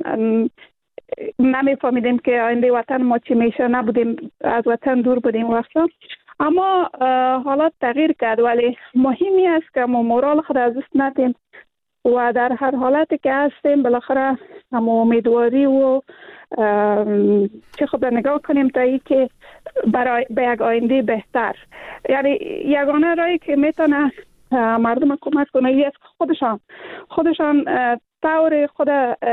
نمیفهمیدیم که آینده وطن ما چی میشه، نبودیم از وطن دور بودیم وقتا، اما حالات تغییر کرد. ولی مهمی است که ما مورال خود از دست ندیم و در هر حالتی که هستیم بالاخره هم امیدواری و چه خود نگاه کنیم تا ای که برای به یک آینده بهتر، یعنی یگانه رایی که میتونه مردم کمک کنه ای است خودشان خودشان طور خود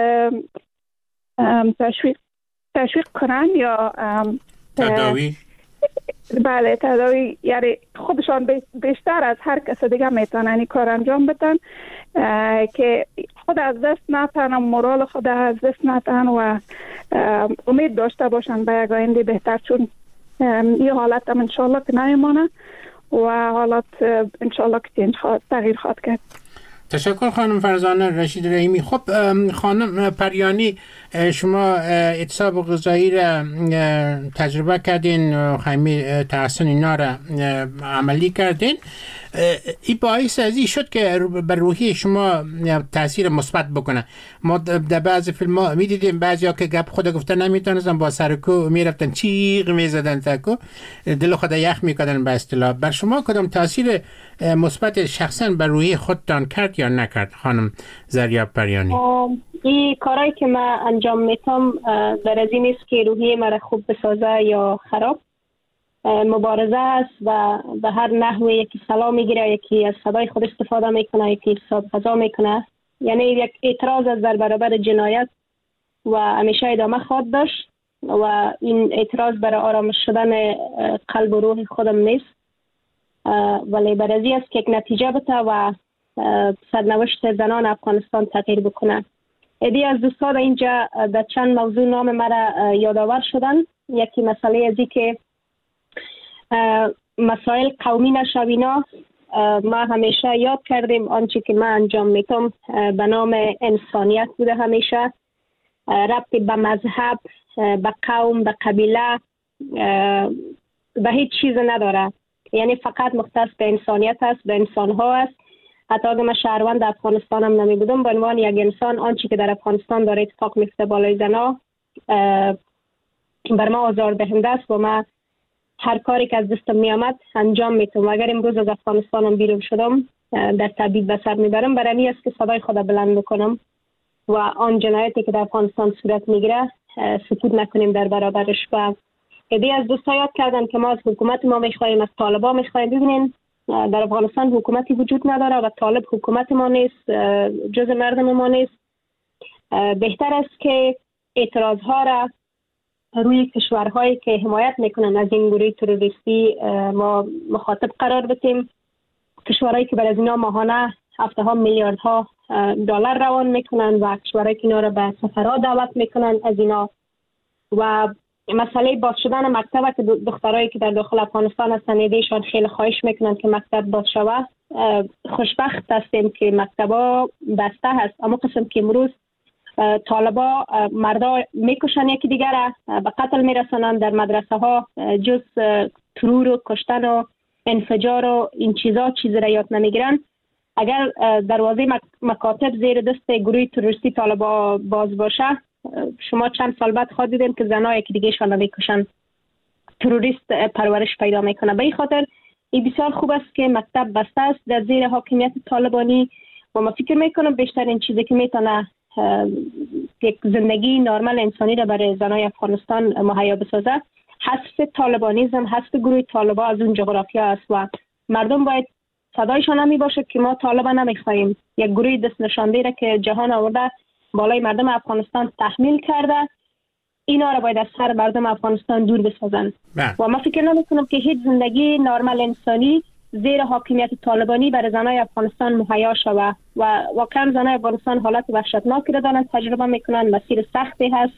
تشویق تشویق کنن یا تداوی. بله تداوی، یعنی خودشان بیشتر از هر کس دیگه میتونن این کار انجام بدن که خود از دست نتن، مورال خود از دست نتن و امید داشته باشن به یک آینده بهتر، چون این حالت هم انشالله که نمیمانه و حالات انشالله که چنج خواهد تغییر خواهد کرد. تشکر خانم فرزانه رشید رحیمی. خب خانم پریانی، شما اعتصاب غذایی را تجربه کردین، خیمه تحسن اینا را عملی کردین، این باعث از این شد که بر روحی شما تاثیر مثبت بکنه. ما در بعضی فیلم ها میدیدیم بعضی ها که گپ خود گفته نمیتونستن، با سرکو میرفتن چیغ میزدن تکو دل خود یخ میکردن به اصطلاح. بر شما کدام تاثیر مثبت شخصا بر روحی خودتان کرد یا نکرد خانم زریاب پریانی؟ این کارهایی که من انجام میتم در از این نیست که روحیه مرا خوب بسازه یا خراب. مبارزه است و به هر نحوه یکی سلام میگیره، یکی از صدای خود استفاده میکنه، یکی حساب غذا میکنه، یعنی یک اعتراض از در برابر جنایت و همیشه ادامه خواهد داشت و این اعتراض برای آرامش شدن قلب و روح خودم نیست، ولی برای است که یک نتیجه بده و سرنوشت زنان افغانستان تغییر بکنه. ایدی از دوستان اینجا در چند موضوع نام مرا یادآور شدن. یکی مسئله ازی که مسائل قومی نشوینا، ما همیشه یاد کردیم آنچه که من انجام میتم به نام انسانیت بوده، همیشه ربطی به مذهب، به قوم، به قبیله، به هیچ چیز نداره، یعنی فقط مختص به انسانیت است، به انسان ها است. حتی اگر من شهروند افغانستان هم نمی بودم، به عنوان یک انسان آنچه که در افغانستان داره اتفاق میفته بالای زنا بر ما آزار دهنده است و من هر کاری که از دستم می آمد انجام میتونم. و اگر امروز از افغانستانم بیرون شدم در تبعید به سر میبرم، برای می است که صدای خود بلند بکنم و آن جنایتی که در افغانستان صورت میگیره سکوت نکنیم در برابرش. و ایده از دوستا یاد کردن که ما از حکومت ما میخوایم، از طالبا میخوایم. ببینین در افغانستان حکومتی وجود نداره و طالب حکومت ما نیست، جز مردم ما نیست. بهتر است که اعتراض ها را روی کشورهایی که حمایت میکنن از این گروه تروریستی ما مخاطب قرار بدیم، کشورهایی که بر از اینا ماهانه هفته ها میلیاردها دلار روان میکنن و کشورهایی که اینا را به سفرها دعوت میکنن از اینا. و مسئله باز شدن مکتب که دخترایی که در داخل افغانستان هستن ایشان خیلی خواهش میکنن که مکتب باز شود. خوشبخت هستیم که مکتبا بسته هست، اما قسم که امروز طالبا مردا میکشن یکی دیگر را، به قتل میرسانند. در مدرسه ها جز ترور و کشتن و انفجار و این چیزا چیزی را یاد نمیگیرن. اگر دروازه مکاتب زیر دست گروه تروریستی طالبا باز باشه، شما چند سال بعد خواهد دیدین که زنها یکی دیگه شان میکشن. تروریست پرورش پیدا میکنه. به این خاطر این بسیار خوب است که مکتب بسته است در زیر حاکمیت طالبانی و ما فکر میکنم بیشترین چیزی که میتونه یک زندگی نرمال انسانی را برای زنای افغانستان مهیا بسازه حذف طالبانیزم، حذف گروه طالبا از اون جغرافیا است و مردم باید صدایشان همی باشه که ما طالبا نمیخواهیم. یک گروه دست نشانده را که جهان آورده بالای مردم افغانستان تحمیل کرده، اینا را باید از سر مردم افغانستان دور بسازن. و ما فکر نمیکنم که هیچ زندگی نرمال انسانی زیر حاکمیت طالبانی برای زنای افغانستان مهیا شود و واقعا زنای افغانستان حالت وحشتناکی را دارن تجربه میکنن. مسیر سختی هست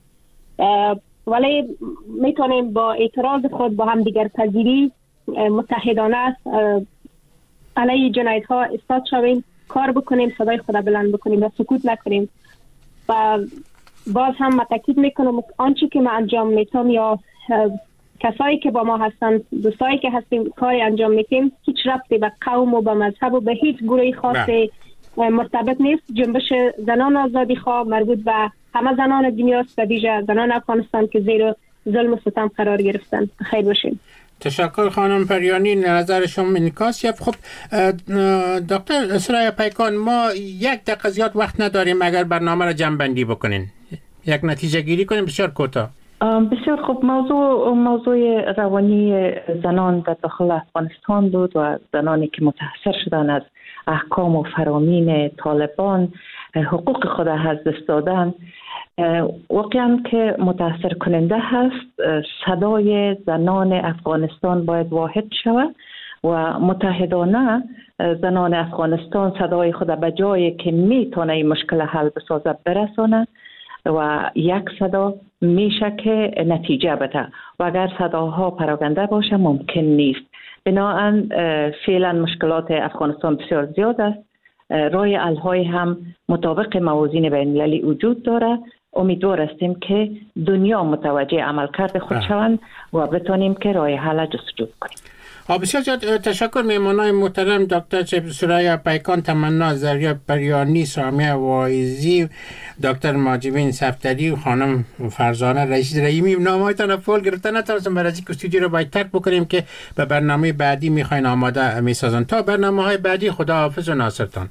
ولی میتونیم با اعتراض خود با هم دیگر پذیری متحدانه علیه جنایت ها استاد شویم، کار بکنیم، صدای خود بلند بکنیم و سکوت نکنیم. و باز هم تاکید میکنم آنچه که ما انجام میتونم یا کسایی که با ما هستن، دوستایی که هستیم کاری انجام میتیم، هیچ ربطی به قوم و به مذهب و به هیچ گروهی خاصی مرتبط نیست. جنبش زنان آزادی خواه مربوط به همه زنان دنیاست، به ویژه زنان افغانستان که زیر ظلم و ستم قرار گرفتن. خیر باشین. تشکر خانم پریانی، نظر شما انعکاس یافت. خب دکتر سرای پیکان، ما یک دقیقه زیاد وقت نداریم، اگر برنامه را جمع بندی بکنین یک نتیجه گیری کنیم بسیار کوتاه. بسیار خوب. موضوع موضوع روانی زنان در داخل افغانستان بود و زنانی که متاثر شدن از احکام و فرامین طالبان حقوق خود از دست دادن واقعا که متاثر کننده هست. صدای زنان افغانستان باید واحد شود و متحدانه زنان افغانستان صدای خود به جایی که میتونه این مشکل حل بسازه برسانه و یک صدا میشه که نتیجه بده و اگر صداها پراکنده باشه ممکن نیست. بنابراین فعلا مشکلات افغانستان بسیار زیاد است. راه حل های هم مطابق موازین بین المللی وجود داره. امیدوار هستیم که دنیا متوجه عملکرد خود شوند و بتونیم که راه حل جستجو کنیم. بسیار زیاد تشکر. مهمانای محترم دکتر سرای پیکان، تمنا زریا پریانی، سامیه واعظی، دکتر ماجبین صفدری و خانم فرزانه رئیس رحیمی. نامه‌هایتان فول گرفتن، نتونستم برای اینکه استودیو رو باید ترک بکنیم که به برنامه بعدی میخواین آماده میسازن. تا برنامه‌های بعدی خدا حافظ و ناصرتان.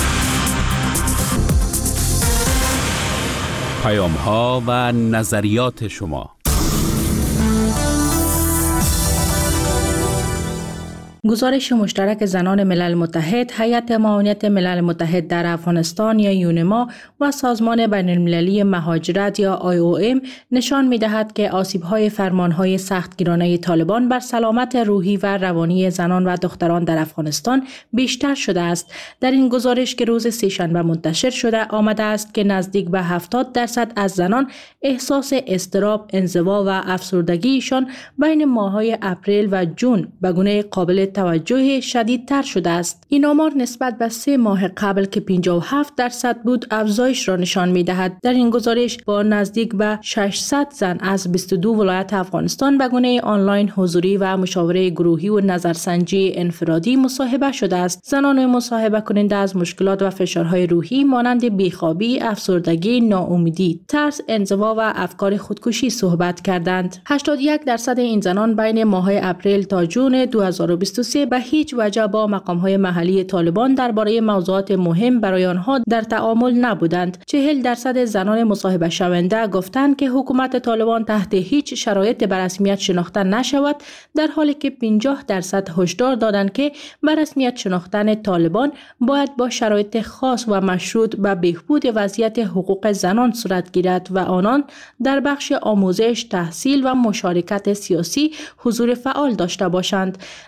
پیام‌ها و نظریات شما. گزارش مشترک زنان ملل متحد، هیئت معاونت ملل متحد در افغانستان یا یونما و سازمان بین المللی مهاجرت یا آی او ام نشان می‌دهد که آسیب‌های فرمان‌های سختگیرانه طالبان بر سلامت روحی و روانی زنان و دختران در افغانستان بیشتر شده است. در این گزارش که روز سه‌شنبه منتشر شده آمده است که نزدیک به هفتاد درصد از زنان احساس اضطراب، انزوا و افسردگیشان بین ماه‌های اپریل و جون به گونه قابل توجه شدیدتر شده است. این آمار نسبت به سه ماه قبل که پنجاه و هفت درصد بود افزایش را نشان می‌دهد. در این گزارش با نزدیک به ششصد زن از بیست و دو ولایت افغانستان به گونه آنلاین حضوری و مشاوره گروهی و نظرسنجی انفرادی مصاحبه شده است. زنان مصاحبه کننده از مشکلات و فشارهای روحی مانند بیخوابی، افسردگی، ناامیدی، ترس، انزوا و افکار خودکشی صحبت کردند. هشتاد و یک درصد این زنان بین ماه‌های اپریل تا جون دو هزار و بیست و سه به هیچ وجه با مقام‌های محلی طالبان درباره موضوعات مهم برای آنها در تعامل نبودند. چهل درصد زنان مصاحبه شونده گفتند که حکومت طالبان تحت هیچ شرایط به رسمیت شناخته نشود، در حالی که پنجاه درصد هشدار دادند که به رسمیت شناختن طالبان باید با شرایط خاص و مشروط به بهبود وضعیت حقوق زنان صورت گیرد و آنان در بخش آموزش، تحصیل و مشارکت سیاسی حضور فعال داشته باشند. در همین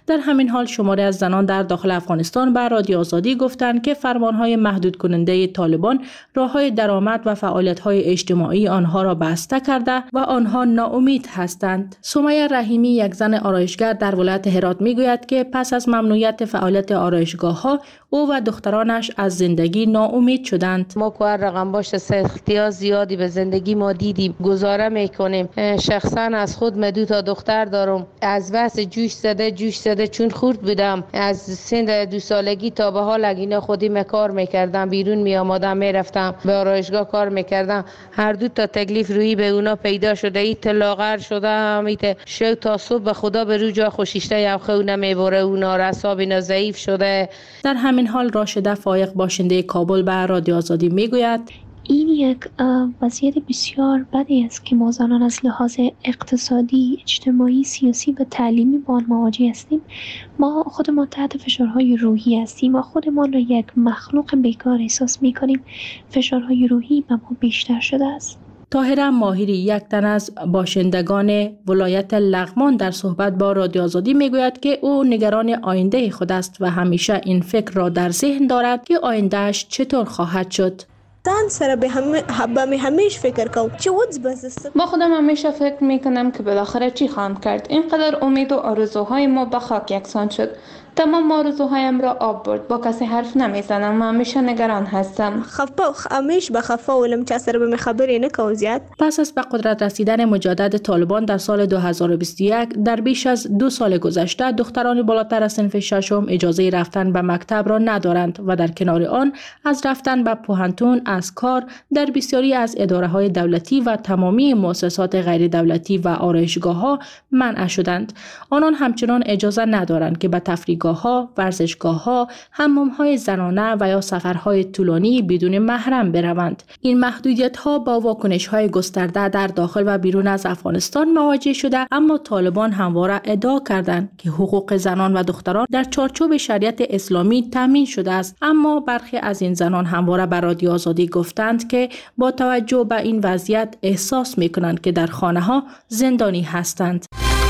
همین حال شماری از زنان در داخل افغانستان به رادیو آزادی گفتند که فرمانهای محدود کننده طالبان راههای درآمد و فعالیت‌های اجتماعی آنها را بسته کرده و آنها ناامید هستند. سمیه رحیمی یک زن آرایشگر در ولایت هرات میگوید که پس از ممنوعیت فعالیت آرایشگاه‌ها او و دخترانش از زندگی ناامید شدند. ما که رقم باشه سختی‌ها زیادی به زندگی ما دیدیم، گزاره میکنیم. شخصا از خود من دو تا دختر دارم، از بس جوش زده جوش زده چون خورد بودم از سن دو سالگی تا به حال اینا خودی کار میکردم، بیرون می آمدم میرفتم به آرایشگاه کار میکردم. هر دو تا تکلیف روی به اونا پیدا شده، ایت لاغر شده امیت شو تا صبح به خدا به رو جا خوشیشته یا خونه میبره، اونا رساب اینا ضعیف شده. در همین حال راشده فایق باشنده کابل به رادیو آزادی میگوید این یک وضعیت بسیار بدی است که ما زنان از لحاظ اقتصادی، اجتماعی، سیاسی و تعلیمی با آن مواجه هستیم. ما خودمان تحت فشارهای روحی هستیم و خودمان را یک مخلوق بیکار احساس می کنیم. فشارهای روحی به ما بیشتر شده است. طاهره ماهری یک تن از باشندگان ولایت لغمان در صحبت با رادیو آزادی میگوید که او نگران آینده خود است و همیشه این فکر را در ذهن دارد که آیندهش چطور خواهد شد. تان سره به همه به همیشه فکر کنم چه وضع بزست. ما خودم همیشه فکر میکنم که بالاخره چی خواهم کرد. اینقدر امید و آرزوهای ما به خاک یکسان شد. تمام آرزوهایم را آب برد. با کسی حرف نمیزنم و همیشه نگران هستم. خفه همیشه به خفه ولم چه سره به خبری نکو زیاد. پس از به قدرت رسیدن مجدد طالبان در سال دو هزار و بیست و یک در بیش از دو سال گذشته دختران بالاتر از صنف ششم اجازه رفتن به مکتب را ندارند و در کنار آن از رفتن به پوهنتون، از کار در بسیاری از اداره‌های دولتی و تمامی مؤسسات غیر دولتی و آرایشگاه‌ها منع شدند. آنان همچنان اجازه ندارند که به تفریحگاه‌ها، ورزشگاه‌ها، حمام‌های زنانه و یا سفرهای طولانی بدون محرم بروند. این محدودیت‌ها با واکنش‌های گسترده در داخل و بیرون از افغانستان مواجه شده، اما طالبان همواره ادعا کردند که حقوق زنان و دختران در چارچوب شریعت اسلامی تامین شده است. اما برخی از این زنان همواره به رادیو آزادی گفتند که با توجه به این وضعیت احساس می‌کنند که در خانه‌ها زندانی هستند.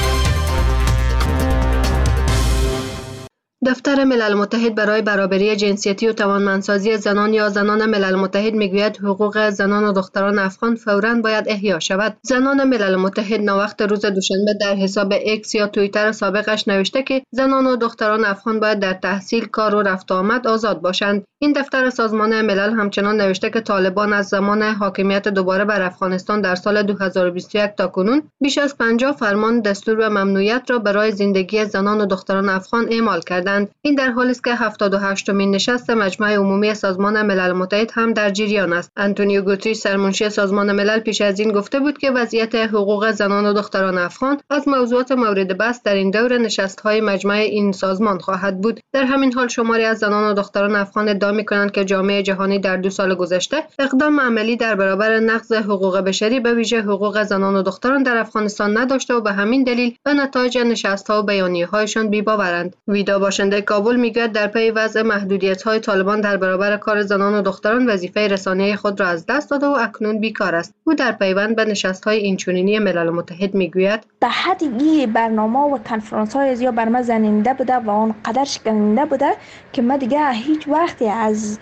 دفتر ملل متحد برای برابری جنسیتی و توانمندسازی زنان یا زنان ملل متحد میگوید حقوق زنان و دختران افغان فوراً باید احیا شود. زنان ملل متحد ناوقت روز دوشنبه در حساب اکس یا توییتر سابقش نوشته که زنان و دختران افغان باید در تحصیل، کار و رفت و آمد آزاد باشند. این دفتر سازمان ملل همچنان نوشته که طالبان از زمان حاکمیت دوباره بر افغانستان در سال دو هزار و بیست و یک تا کنون بیش از پنجاه فرمان دستور و ممنوعیت را برای زندگی زنان و دختران افغان اعمال کردند. این در حالی است که هفتاد و هشتمین نشست مجمع عمومی سازمان ملل متحد هم در جریان است. آنتونیو گوتریش سرمنشی سازمان ملل پیش از این گفته بود که وضعیت حقوق زنان و دختران افغان از موضوعات مورد بحث در این دور نشست‌های مجمع این سازمان خواهد بود. در همین حال شماری از زنان و دختران افغان ادعا می‌کنند که جامعه جهانی در دو سال گذشته اقدام عملی در برابر نقض حقوق بشری به ویژه حقوق زنان و دختران در افغانستان نداشته و به همین دلیل به نتایج نشست‌ها و بیانیه‌هایشان بی‌باورند. ویدا باشنده کابل میگوید در پی وضع محدودیت‌های طالبان در برابر کار زنان و دختران وظیفه رسانه‌ای خود را از دست داده و اکنون بیکار است. او در پیوند به نشست‌های اینچنینی ملل متحد میگوید تا حدی برنامه و کنفرانس‌های زیاد بر من زننده بوده و اون قدر شکننده بوده که من دیگه هیچ وقتی از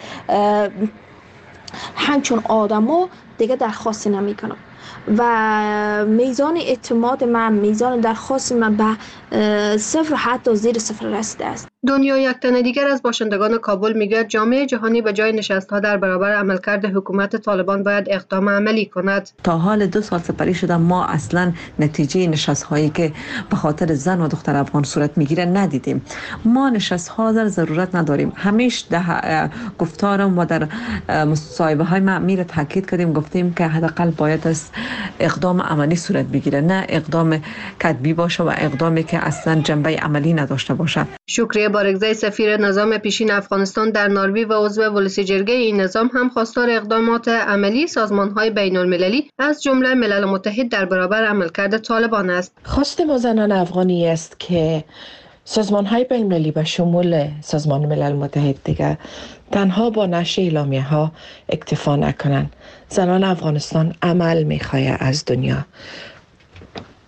همچون آدمو دیگه درخواست نمی‌کنم و میزان اعتماد من، میزان درخواست من به صفر حتی زیر صفر رسیده است. دنیا یک تن دیگر از باشندگان کابل میگوید جامعه جهانی به جای نشست‌ها در برابر عملکرد حکومت طالبان باید اقدام عملی کند. تا حال دو سال سپری شده ما اصلا نتیجه نشست‌هایی که به خاطر زن و دختر افغان صورت میگیره ندیدیم. ما نشست‌ها در ضرورت نداریم. همیشه ده گفتارم و در مصاحبه‌های معمیر تاکید کردیم، گفتیم که حداقل باید از اقدام عملی صورت بگیره، نه اقدام کتبی باشه و اقدامی که اصلا جنبه عملی نداشته باشه. شکریه بارگزی سفیر نظام پیشین افغانستان در ناروی و عضو ولسی جرگه این نظام هم خواستار اقدامات عملی سازمان‌های بین‌المللی از جمله ملل متحد در برابر عملکرد طالبان است. خواست ما زنان افغانی است که سازمان‌های بین‌المللی به شمول سازمان ملل متحد دیگر تنها با نشر اعلامیه‌ها اکتفا نکنند. زنان افغانستان عمل می‌خواهد از دنیا.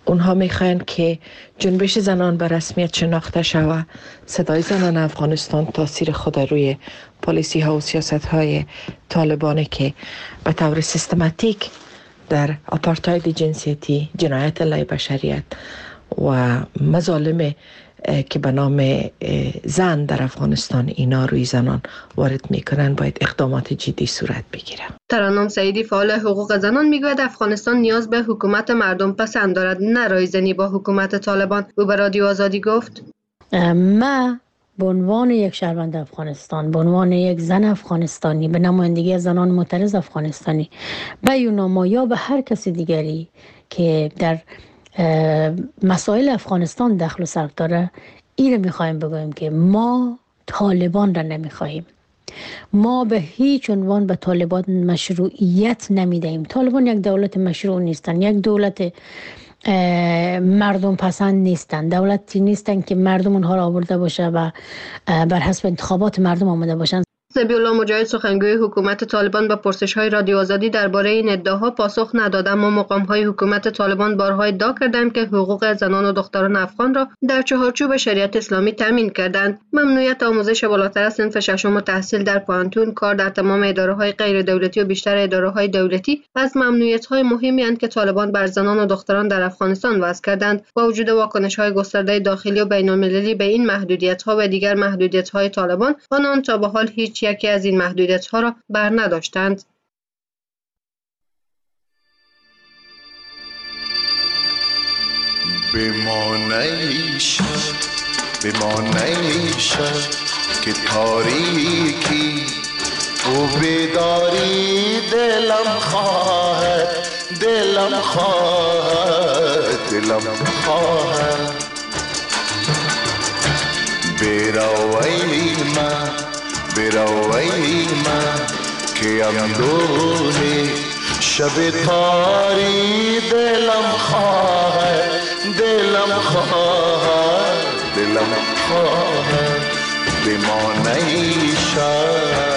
اونها میخواین که جنبش زنان به رسمیت شناخته شود. صدای زنان افغانستان تاثیر خود روی پالیسی ها و سیاست های طالبانه که به طور سیستماتیک در آپارتاید جنسیتی، جنایت علیه بشریت و مظالم که به نام زن در افغانستان اینا روی زنان وارد میکنن باید اقدامات جدی صورت بگیره. ترنم سعیدی فعال حقوق زنان میگوید افغانستان نیاز به حکومت مردم پسند دارد، نه رایزنی با حکومت طالبان. او به رادیو آزادی گفت ما به عنوان یک شهروند افغانستان، به عنوان یک زن افغانستانی، به نمایندگی زنان معترض افغانستانی، به یوناما یا به هر کسی دیگری که در مسائل افغانستان دخل و سرد داره، این رو میخوایم بگویم که ما طالبان را نمیخواهیم. ما به هیچ عنوان به طالبان مشروعیت نمیدهیم. طالبان یک دولت مشروع نیستن، یک دولت مردم پسند نیستن، دولتی نیستن که مردم اونها را آورده باشه و بر حسب انتخابات مردم آمده باشن. ذبیح الله مجاهد سخنگوی حکومت طالبان به پرسش‌های رادیو آزادی درباره این ادعاها پاسخ نداد، اما مقام‌های حکومت طالبان بارها ادعا کردند که حقوق زنان و دختران افغان را در چهارچوب شریعت اسلامی تامین کردند. ممنوعیت آموزش بالاتر از صنف ششم و تحصیل در پانتون، کار در تمام اداره‌های غیر دولتی و بیشتر اداره‌های دولتی از ممنوعیت‌های مهمی اند که طالبان بر زنان و دختران در افغانستان وضع کردند. با وجود واکنش‌های گسترده داخلی و بین‌المللی به این محدودیت‌ها و دیگر محدودیت‌های طالبان، آنان تا به حال هیچ یکی از این محدودیت‌ها را بر نداشتند. بمانیشد بمانیشد که تاریکی و بیداری دلم خواهد دلم خواهد دلم خواهد بیروی من بیروی من که اندوه شب تاری دلم خواهد دلم خواهد دلم خواهد بمانی شد.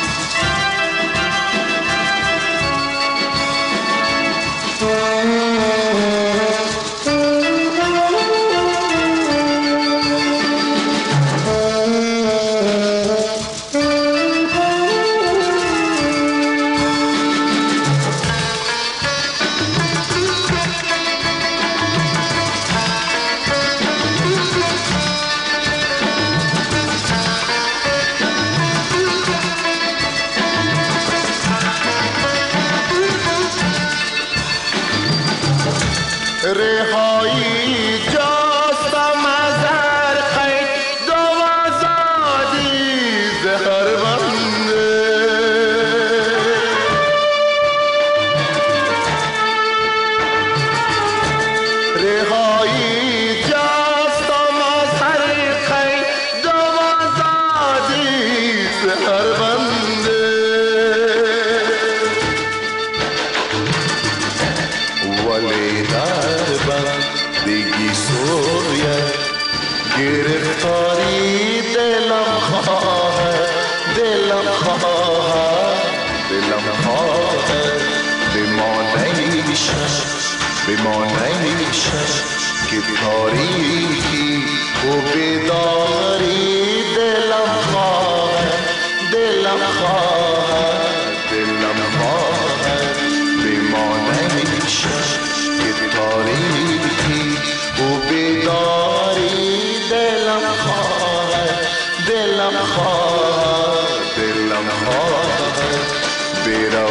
Mm-hmm. می سوید گرفتاری دلم خواهد دلم خواهد دلم خواهد بمانه شش بمانه شش که تاریکی و بیداری دلم خواهد دلم خواهد دلم خواهد بمانه شش که تاریکی و بیداری دلم خواهد دلم خواهد دلم خواهد بیرا